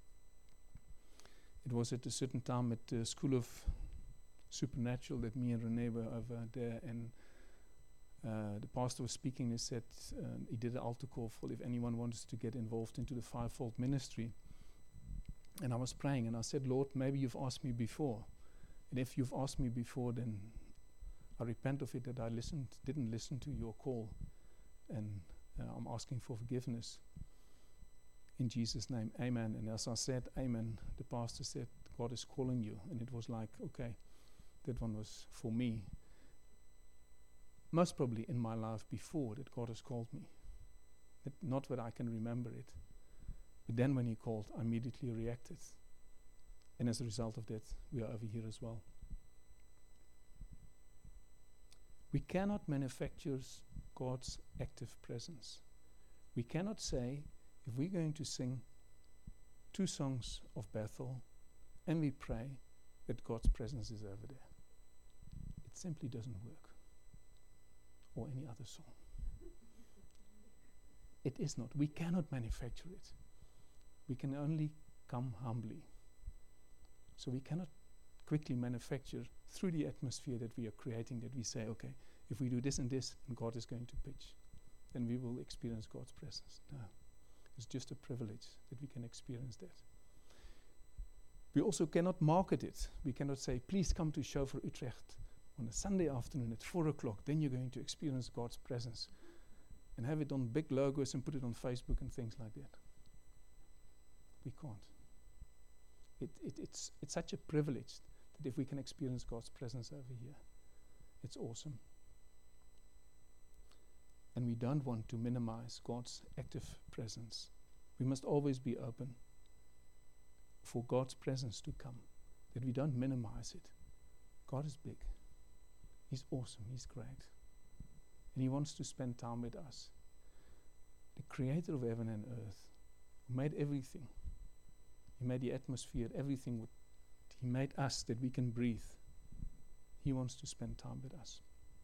It was at a certain time at the School of Supernatural that me and Renee were over there, and the pastor was speaking. He said he did an altar call for if anyone wants to get involved into the fivefold ministry. And I was praying and I said, Lord, maybe you've asked me before. And if you've asked me before, then I repent of it that I didn't listen to your call. And I'm asking for forgiveness. In Jesus' name, amen. And as I said, amen, the pastor said, God is calling you. And it was like, okay, that one was for me. Most probably in my life before that God has called me. Not that I can remember it. But then when he called, I immediately reacted. And as a result of that, we are over here as well. We cannot manufacture God's active presence. We cannot say, if we're going to sing 2 songs of Bethel and we pray that God's presence is over there. It simply doesn't work. or any other song. It is not. We cannot manufacture it. We can only come humbly. So we cannot quickly manufacture through the atmosphere that we are creating, that we say, okay, if we do this and this, and God is going to pitch, then we will experience God's presence. No. It's just a privilege that we can experience that. We also cannot market it. We cannot say, please come to Shofar Utrecht on a Sunday afternoon at 4 o'clock, then you're going to experience God's presence. And have it on big logos and put it on Facebook and things like that. We can't. It's such a privilege that if we can experience God's presence over here, it's awesome. And we don't want to minimize God's active presence. We must always be open for God's presence to come, that we don't minimize it. God is big. He's awesome. He's great. And He wants to spend time with us. The Creator of heaven and earth, who made everything. He made the atmosphere, everything. He made us that we can breathe. He wants to spend time with us.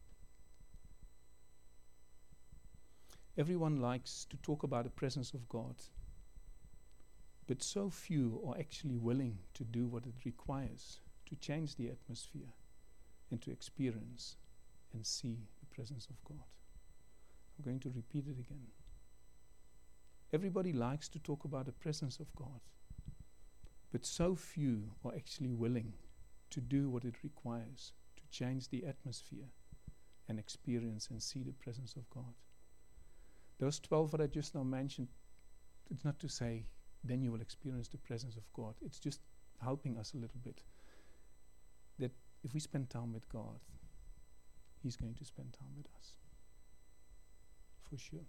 Everyone likes to talk about the presence of God, but so few are actually willing to do what it requires to change the atmosphere and to experience and see the presence of God. I'm going to repeat it again. Everybody likes to talk about the presence of God, but so few are actually willing to do what it requires to change the atmosphere and experience and see the presence of God. Those 12 that I just now mentioned, it's not to say then you will experience the presence of God. It's just helping us a little bit. That if we spend time with God, He's going to spend time with us. For sure.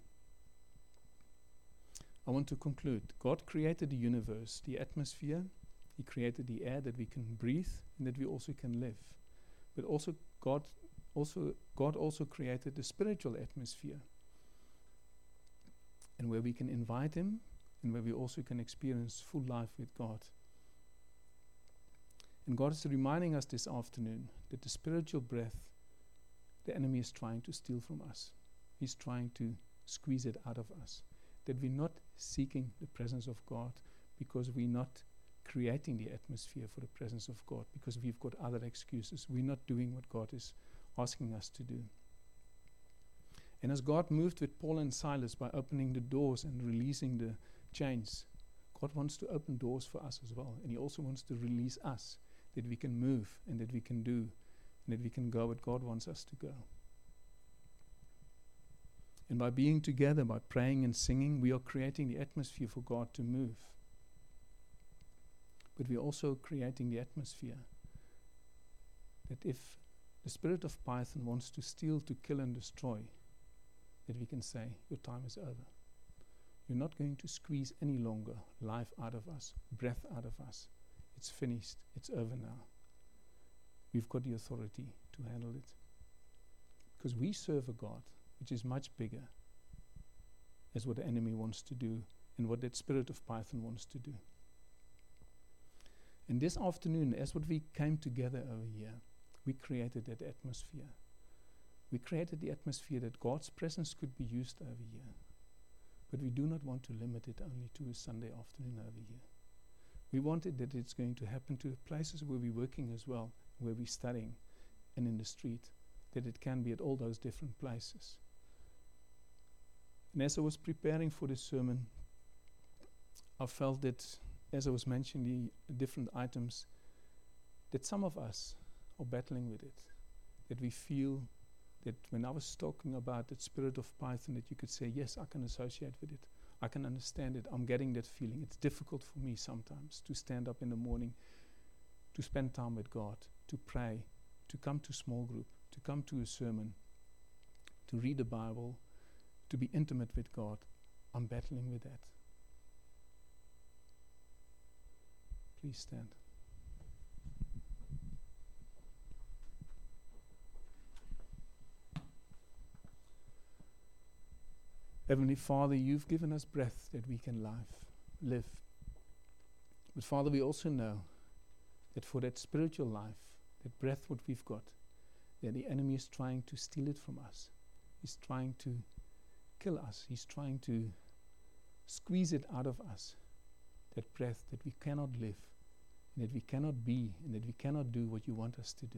I want to conclude. God created the universe, the atmosphere. He created the air that we can breathe and that we also can live. But also God also created the spiritual atmosphere, and where we can invite Him and where we also can experience full life with God. And God is reminding us this afternoon that the spiritual breath, the enemy is trying to steal from us. He's trying to squeeze it out of us. That we're not seeking the presence of God because we're not creating the atmosphere for the presence of God, because we've got other excuses. We're not doing what God is asking us to do. And as God moved with Paul and Silas by opening the doors and releasing the chains, God wants to open doors for us as well. And He also wants to release us, that we can move and that we can do and that we can go where God wants us to go. And by being together, by praying and singing, we are creating the atmosphere for God to move. But we're also creating the atmosphere that if the spirit of Python wants to steal, to kill and destroy, that we can say, your time is over. You're not going to squeeze any longer life out of us, breath out of us. It's finished. It's over now. We've got the authority to handle it. Because we serve a God which is much bigger as what the enemy wants to do and what that spirit of Python wants to do. And this afternoon, as what we came together over here, we created that atmosphere. We created the atmosphere that God's presence could be used over here. But we do not want to limit it only to a Sunday afternoon over here. We wanted that it's going to happen to the places where we're working as well, where we're studying, and in the street, that it can be at all those different places. And as I was preparing for this sermon, I felt that, as I was mentioning the different items, that some of us are battling with it. That we feel that when I was talking about that spirit of Python, that you could say, yes, I can associate with it. I can understand it. I'm getting that feeling. It's difficult for me sometimes to stand up in the morning, to spend time with God, to pray, to come to small group, to come to a sermon, to read the Bible, to be intimate with God. I'm battling with that. Please stand. Heavenly Father, you've given us breath that we can live. But Father, we also know that for that spiritual life, that breath what we've got, that the enemy is trying to steal it from us. is trying to kill us. He's trying to squeeze it out of us, that breath, that we cannot live, and that we cannot be, and that we cannot do what you want us to do.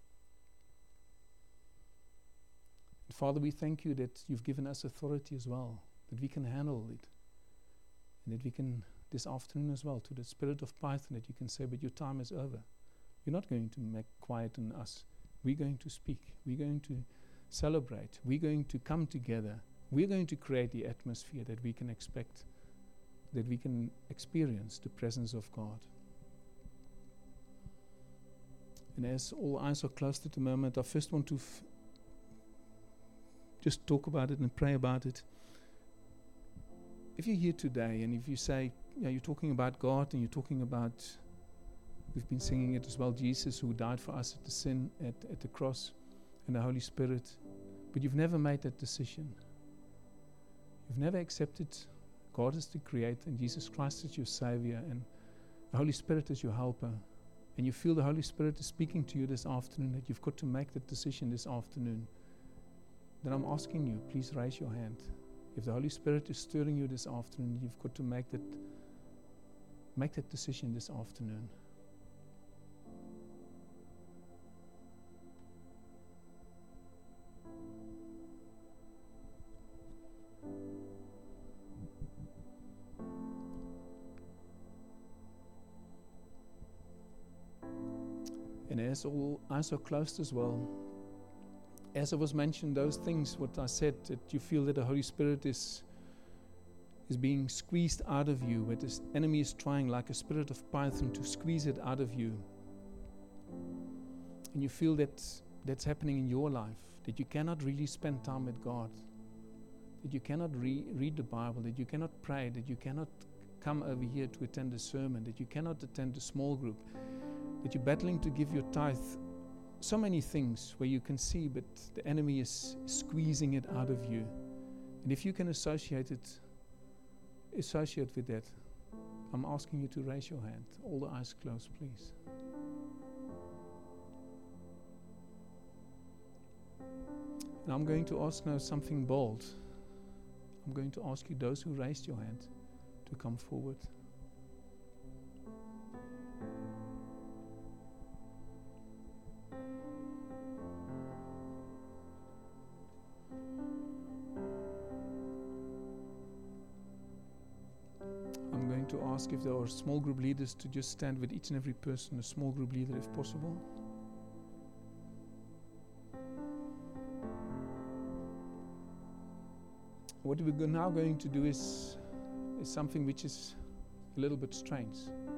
And Father, we thank you that you've given us authority as well, that we can handle it, and that we can, this afternoon as well, to the spirit of Python, that you can say, but your time is over. You're not going to make quiet on us. We're going to speak. We're going to celebrate. We're going to come together. We're going to create the atmosphere that we can expect, that we can experience the presence of God. And as all eyes are closed at the moment, I first want to just talk about it and pray about it. If you're here today and if you say, yeah, you're talking about God and you're talking about, we've been singing it as well, Jesus who died for us at the sin, at the cross, and the Holy Spirit, but you've never made that decision. You've never accepted God as the Creator and Jesus Christ as your Savior and the Holy Spirit as your helper, and you feel the Holy Spirit is speaking to you this afternoon, that you've got to make that decision this afternoon, then I'm asking you, please raise your hand. If the Holy Spirit is stirring you this afternoon, you've got to make that decision this afternoon. And as all eyes are closed as well, as I was mentioned, those things, what I said, that you feel that the Holy Spirit is being squeezed out of you, where this enemy is trying like a spirit of Python to squeeze it out of you. And you feel that that's happening in your life, that you cannot really spend time with God, that you cannot read the Bible, that you cannot pray, that you cannot come over here to attend a sermon, that you cannot attend a small group, that you're battling to give your tithe. So many things where you can see, but the enemy is squeezing it out of you. And if you can associate with that, I'm asking you to raise your hand. All the eyes closed, please. And I'm going to ask now something bold. I'm going to ask you, those who raised your hand, to come forward. To ask if there are small group leaders to just stand with each and every person, a small group leader if possible. What we're now going to do is something which is a little bit strange,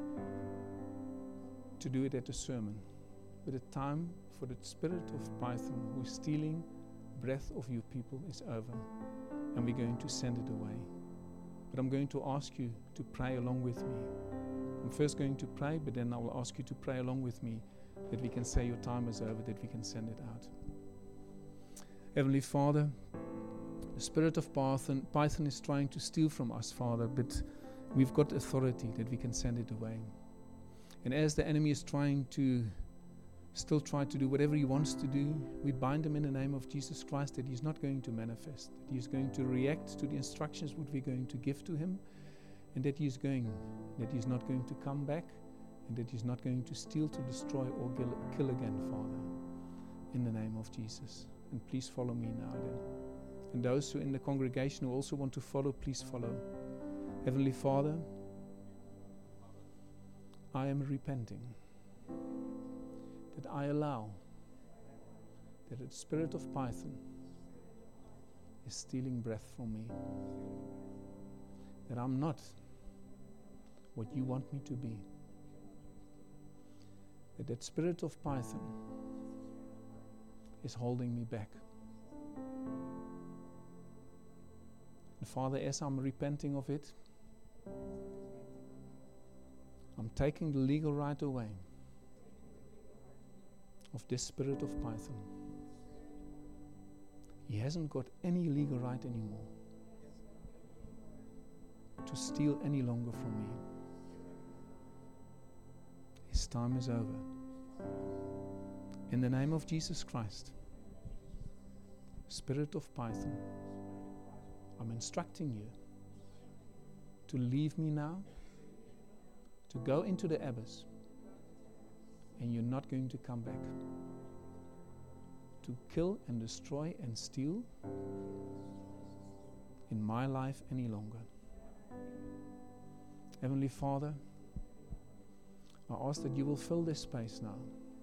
to do it at a sermon. But the time for the spirit of Python who is stealing breath of you people is over, and we're going to send it away. But I'm going to ask you to pray along with me. I'm first going to pray, but then I will ask you to pray along with me, that we can say your time is over, that we can send it out. Heavenly Father, the spirit of Python is trying to steal from us, Father, but we've got authority that we can send it away. And as the enemy is still try to do whatever he wants to do, we bind him in the name of Jesus Christ, that he's not going to manifest, that he's going to react to the instructions what we're going to give to him, and that he's not going to come back, and that he's not going to steal, to destroy, or kill again, Father, in the name of Jesus. And please follow me now then. And those who in the congregation who also want to follow, please follow. Heavenly Father, I am repenting that I allow that the spirit of Python is stealing breath from me, that I'm not what you want me to be, that spirit of Python is holding me back. And Father, as I'm repenting of it, I'm taking the legal right away of this spirit of Python. He hasn't got any legal right anymore to steal any longer from me. His time is over. In the name of Jesus Christ, Spirit of Python, I'm instructing you to leave me now, to go into the abyss, and you're not going to come back. To kill and destroy and steal in my life any longer. Heavenly Father, I ask that you will fill this space now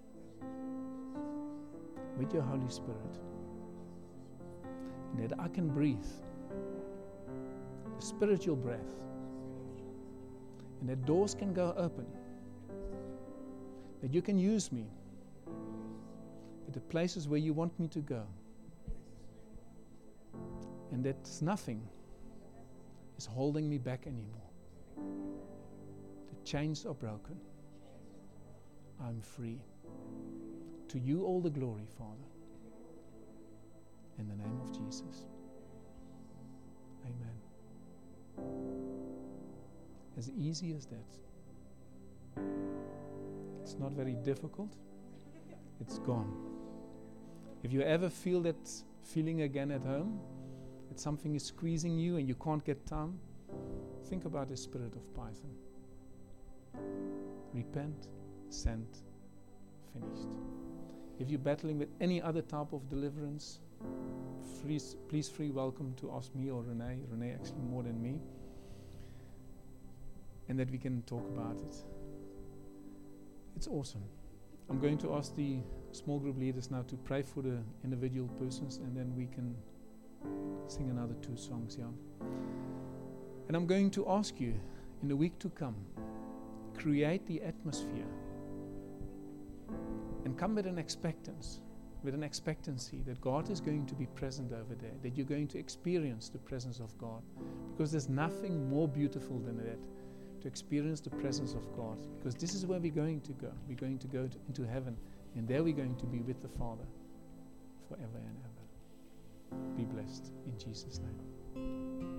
with your Holy Spirit, and that I can breathe the spiritual breath, and that doors can go open, that you can use me at the places where you want me to go, and that nothing is holding me back anymore. The chains are broken. I'm free. To you all the glory, Father. In the name of Jesus. Amen. As easy as that. It's not very difficult. It's gone. If you ever feel that feeling again at home, that something is squeezing you and you can't get down, think about the spirit of Python. Repent, send, finished. If you're battling with any other type of deliverance, please free welcome to ask me or Renee. Renee actually more than me. And that we can talk about it. It's awesome. I'm going to ask the small group leaders now to pray for the individual persons, and then we can sing another 2 songs, yeah. And I'm going to ask you in the week to come, create the atmosphere and come with an expectancy that God is going to be present over there, that you're going to experience the presence of God, because there's nothing more beautiful than that, to experience the presence of God, because this is where we're going to go. We're going to go into heaven, and there we're going to be with the Father forever and ever. Be blessed in Jesus' name.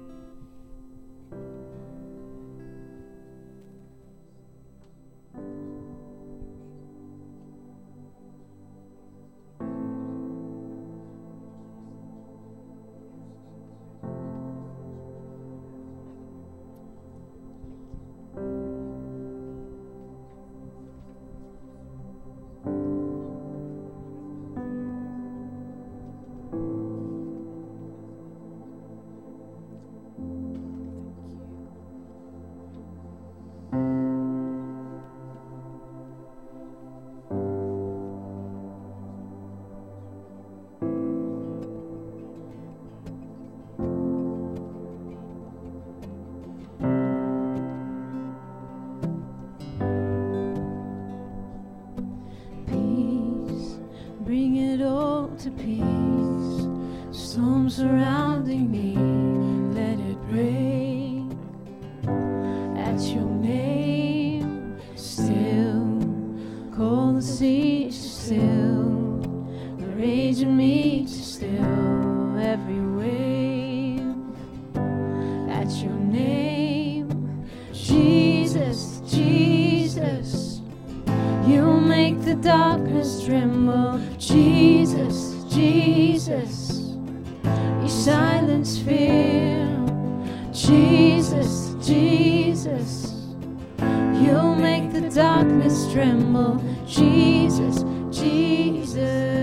To peace, storm surrounding me, let it break at your name. Still, call the sea to still, the rage in me to still every wave. At your name, Jesus, Jesus, you'll make the darkness tremble. Jesus, Jesus, you silence fear. Jesus, Jesus, you'll make the darkness tremble. Jesus, Jesus,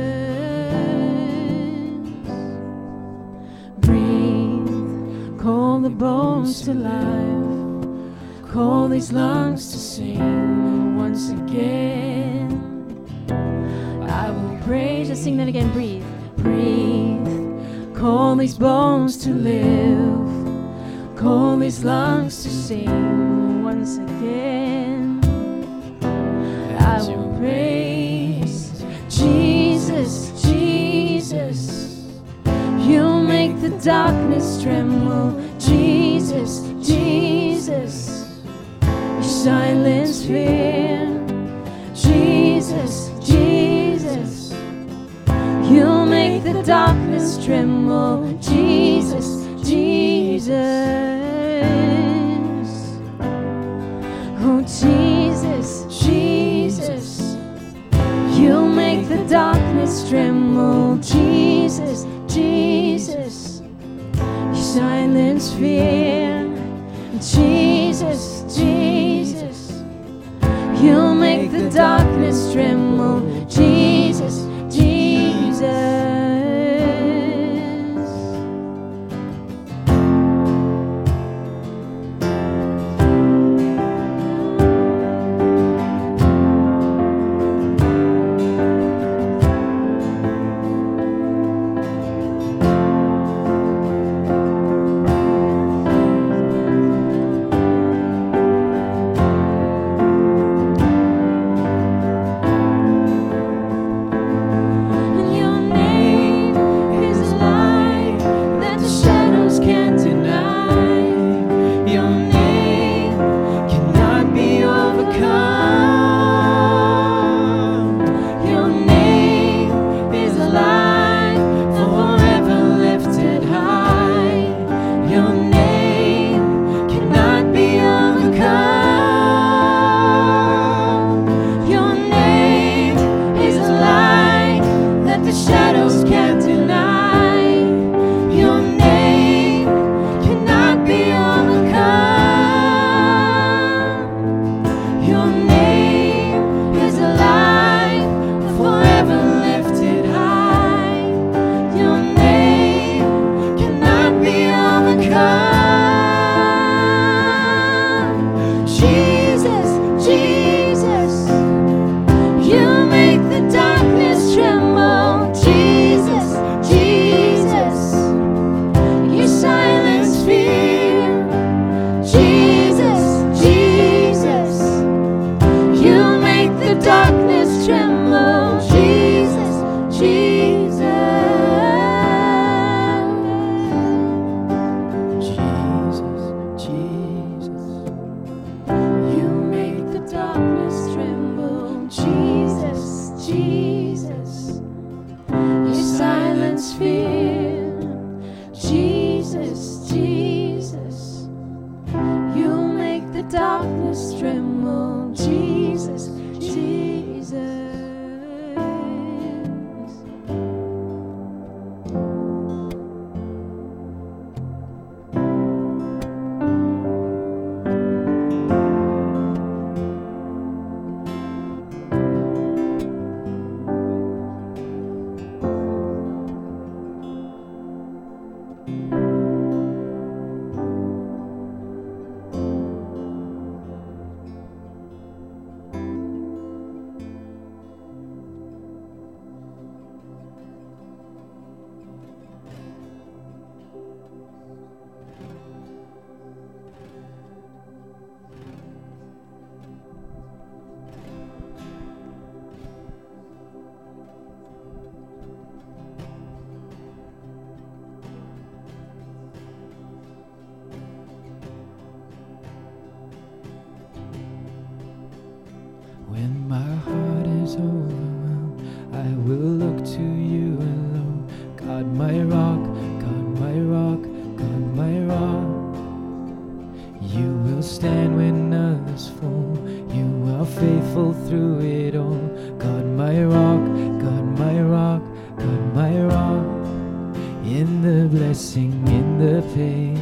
breathe, call the bones to life, call these lungs to sing once again. I will praise. Just sing that again. Breathe. Breathe. Call these bones to live. Call these lungs to sing once again. I will praise. Jesus, Jesus, you'll make the darkness tremble. Jesus, Jesus, you silence fear. Jesus, Jesus, you'll make the darkness tremble. Jesus, Jesus, oh Jesus, Jesus, you'll make the darkness tremble. Jesus, Jesus. silence fear. Jesus, Jesus, you'll make the darkness tremble. Jesus, Jesus. When my heart is overwhelmed, I will look to you alone. God, my rock, God, my rock, God, my rock. You will stand when others fall. You are faithful through it all. God, my rock, God, my rock, God, my rock. In the blessing, in the pain.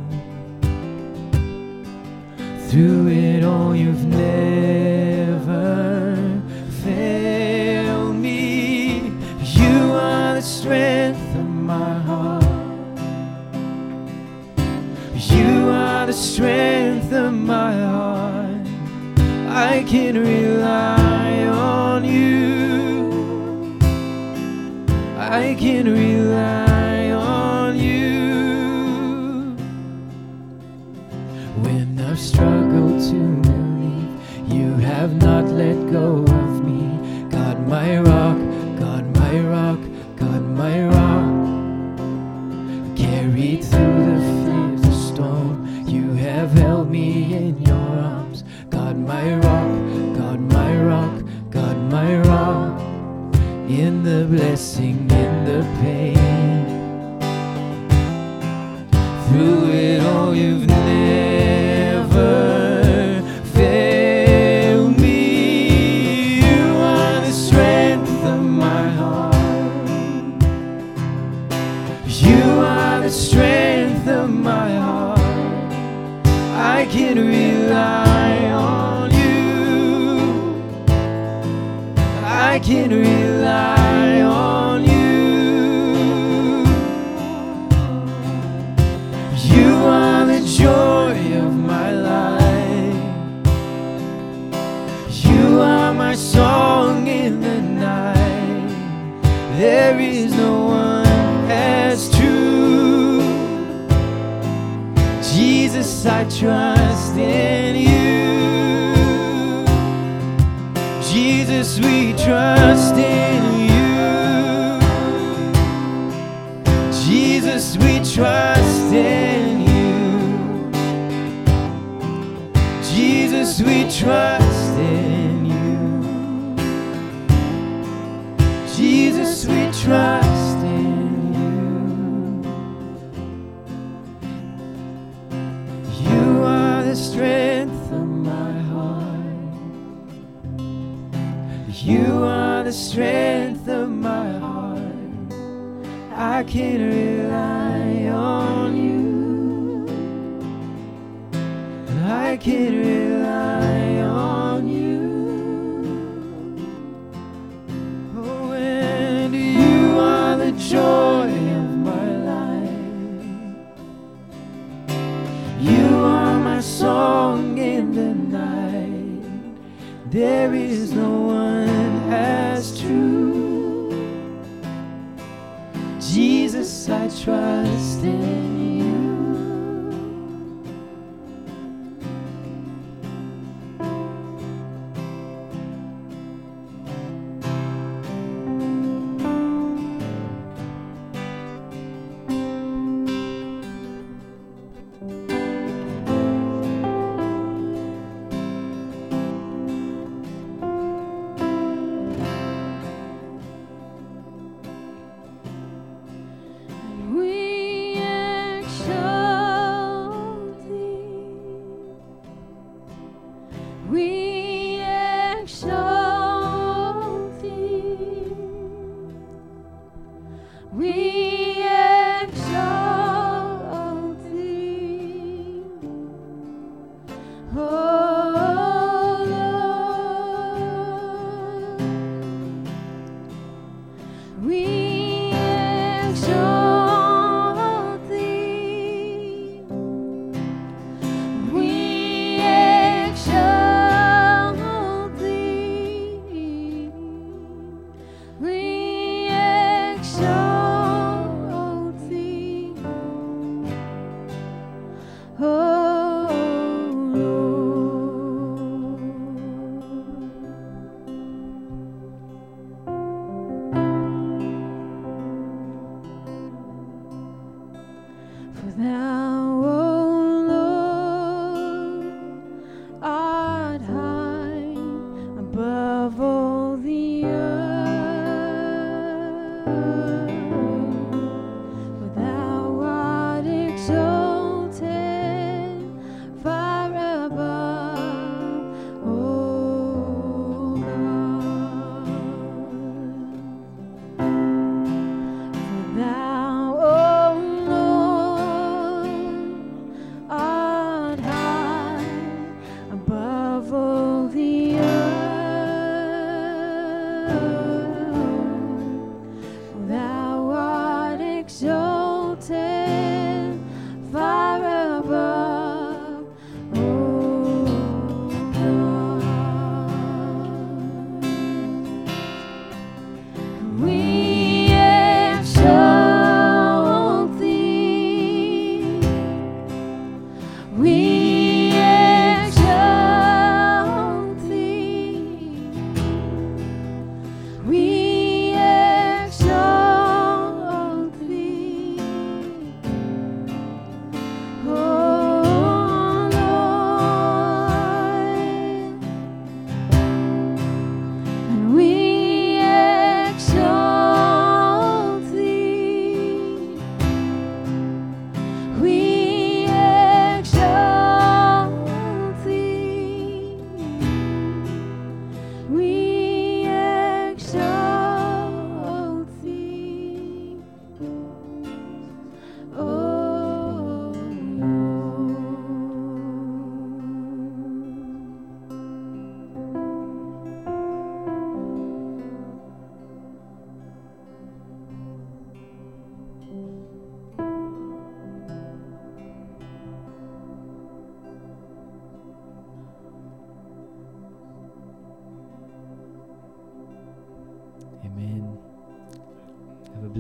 Through it all, you've never failed me. You are the strength of my heart. You are the strength of my heart. I can rely on you. I can rely on you. When I've struggled to believe, you have not let go of me. God, my rock, God, my rock, God, my rock. Carried through the fierce storm, you have held me in your arms. God, my rock, God, my rock, God, my rock. In the blessing, in the pain. Through it all, you've never failed me. You are the strength of my heart. You are the strength of can rely on you. I can rely on you. You are the joy of my life. You are my song in the night. There is no one as true. Jesus, I trust in you. Jesus, we trust in you. Jesus, we trust in you. Jesus, we trust in you. Jesus, we trust in you. You are the strength of my heart. You are the strength of my heart. I can rely on you. And I can rely on you. Oh, and you are the joy of my life. You are my song in the night. There is no one as true. Jesus, I trust in you. We exalt thee. We exalt thee. We exalt thee. Oh Lord. We exalt thee. We exalt thee. We exalt thee. Oh Lord.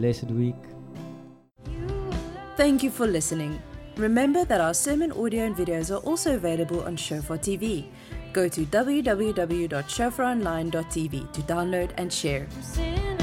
blessed week. Thank you for listening. Remember that our sermon audio and videos are also available on Shofar TV. Go to www.shofaronline.tv to download and share.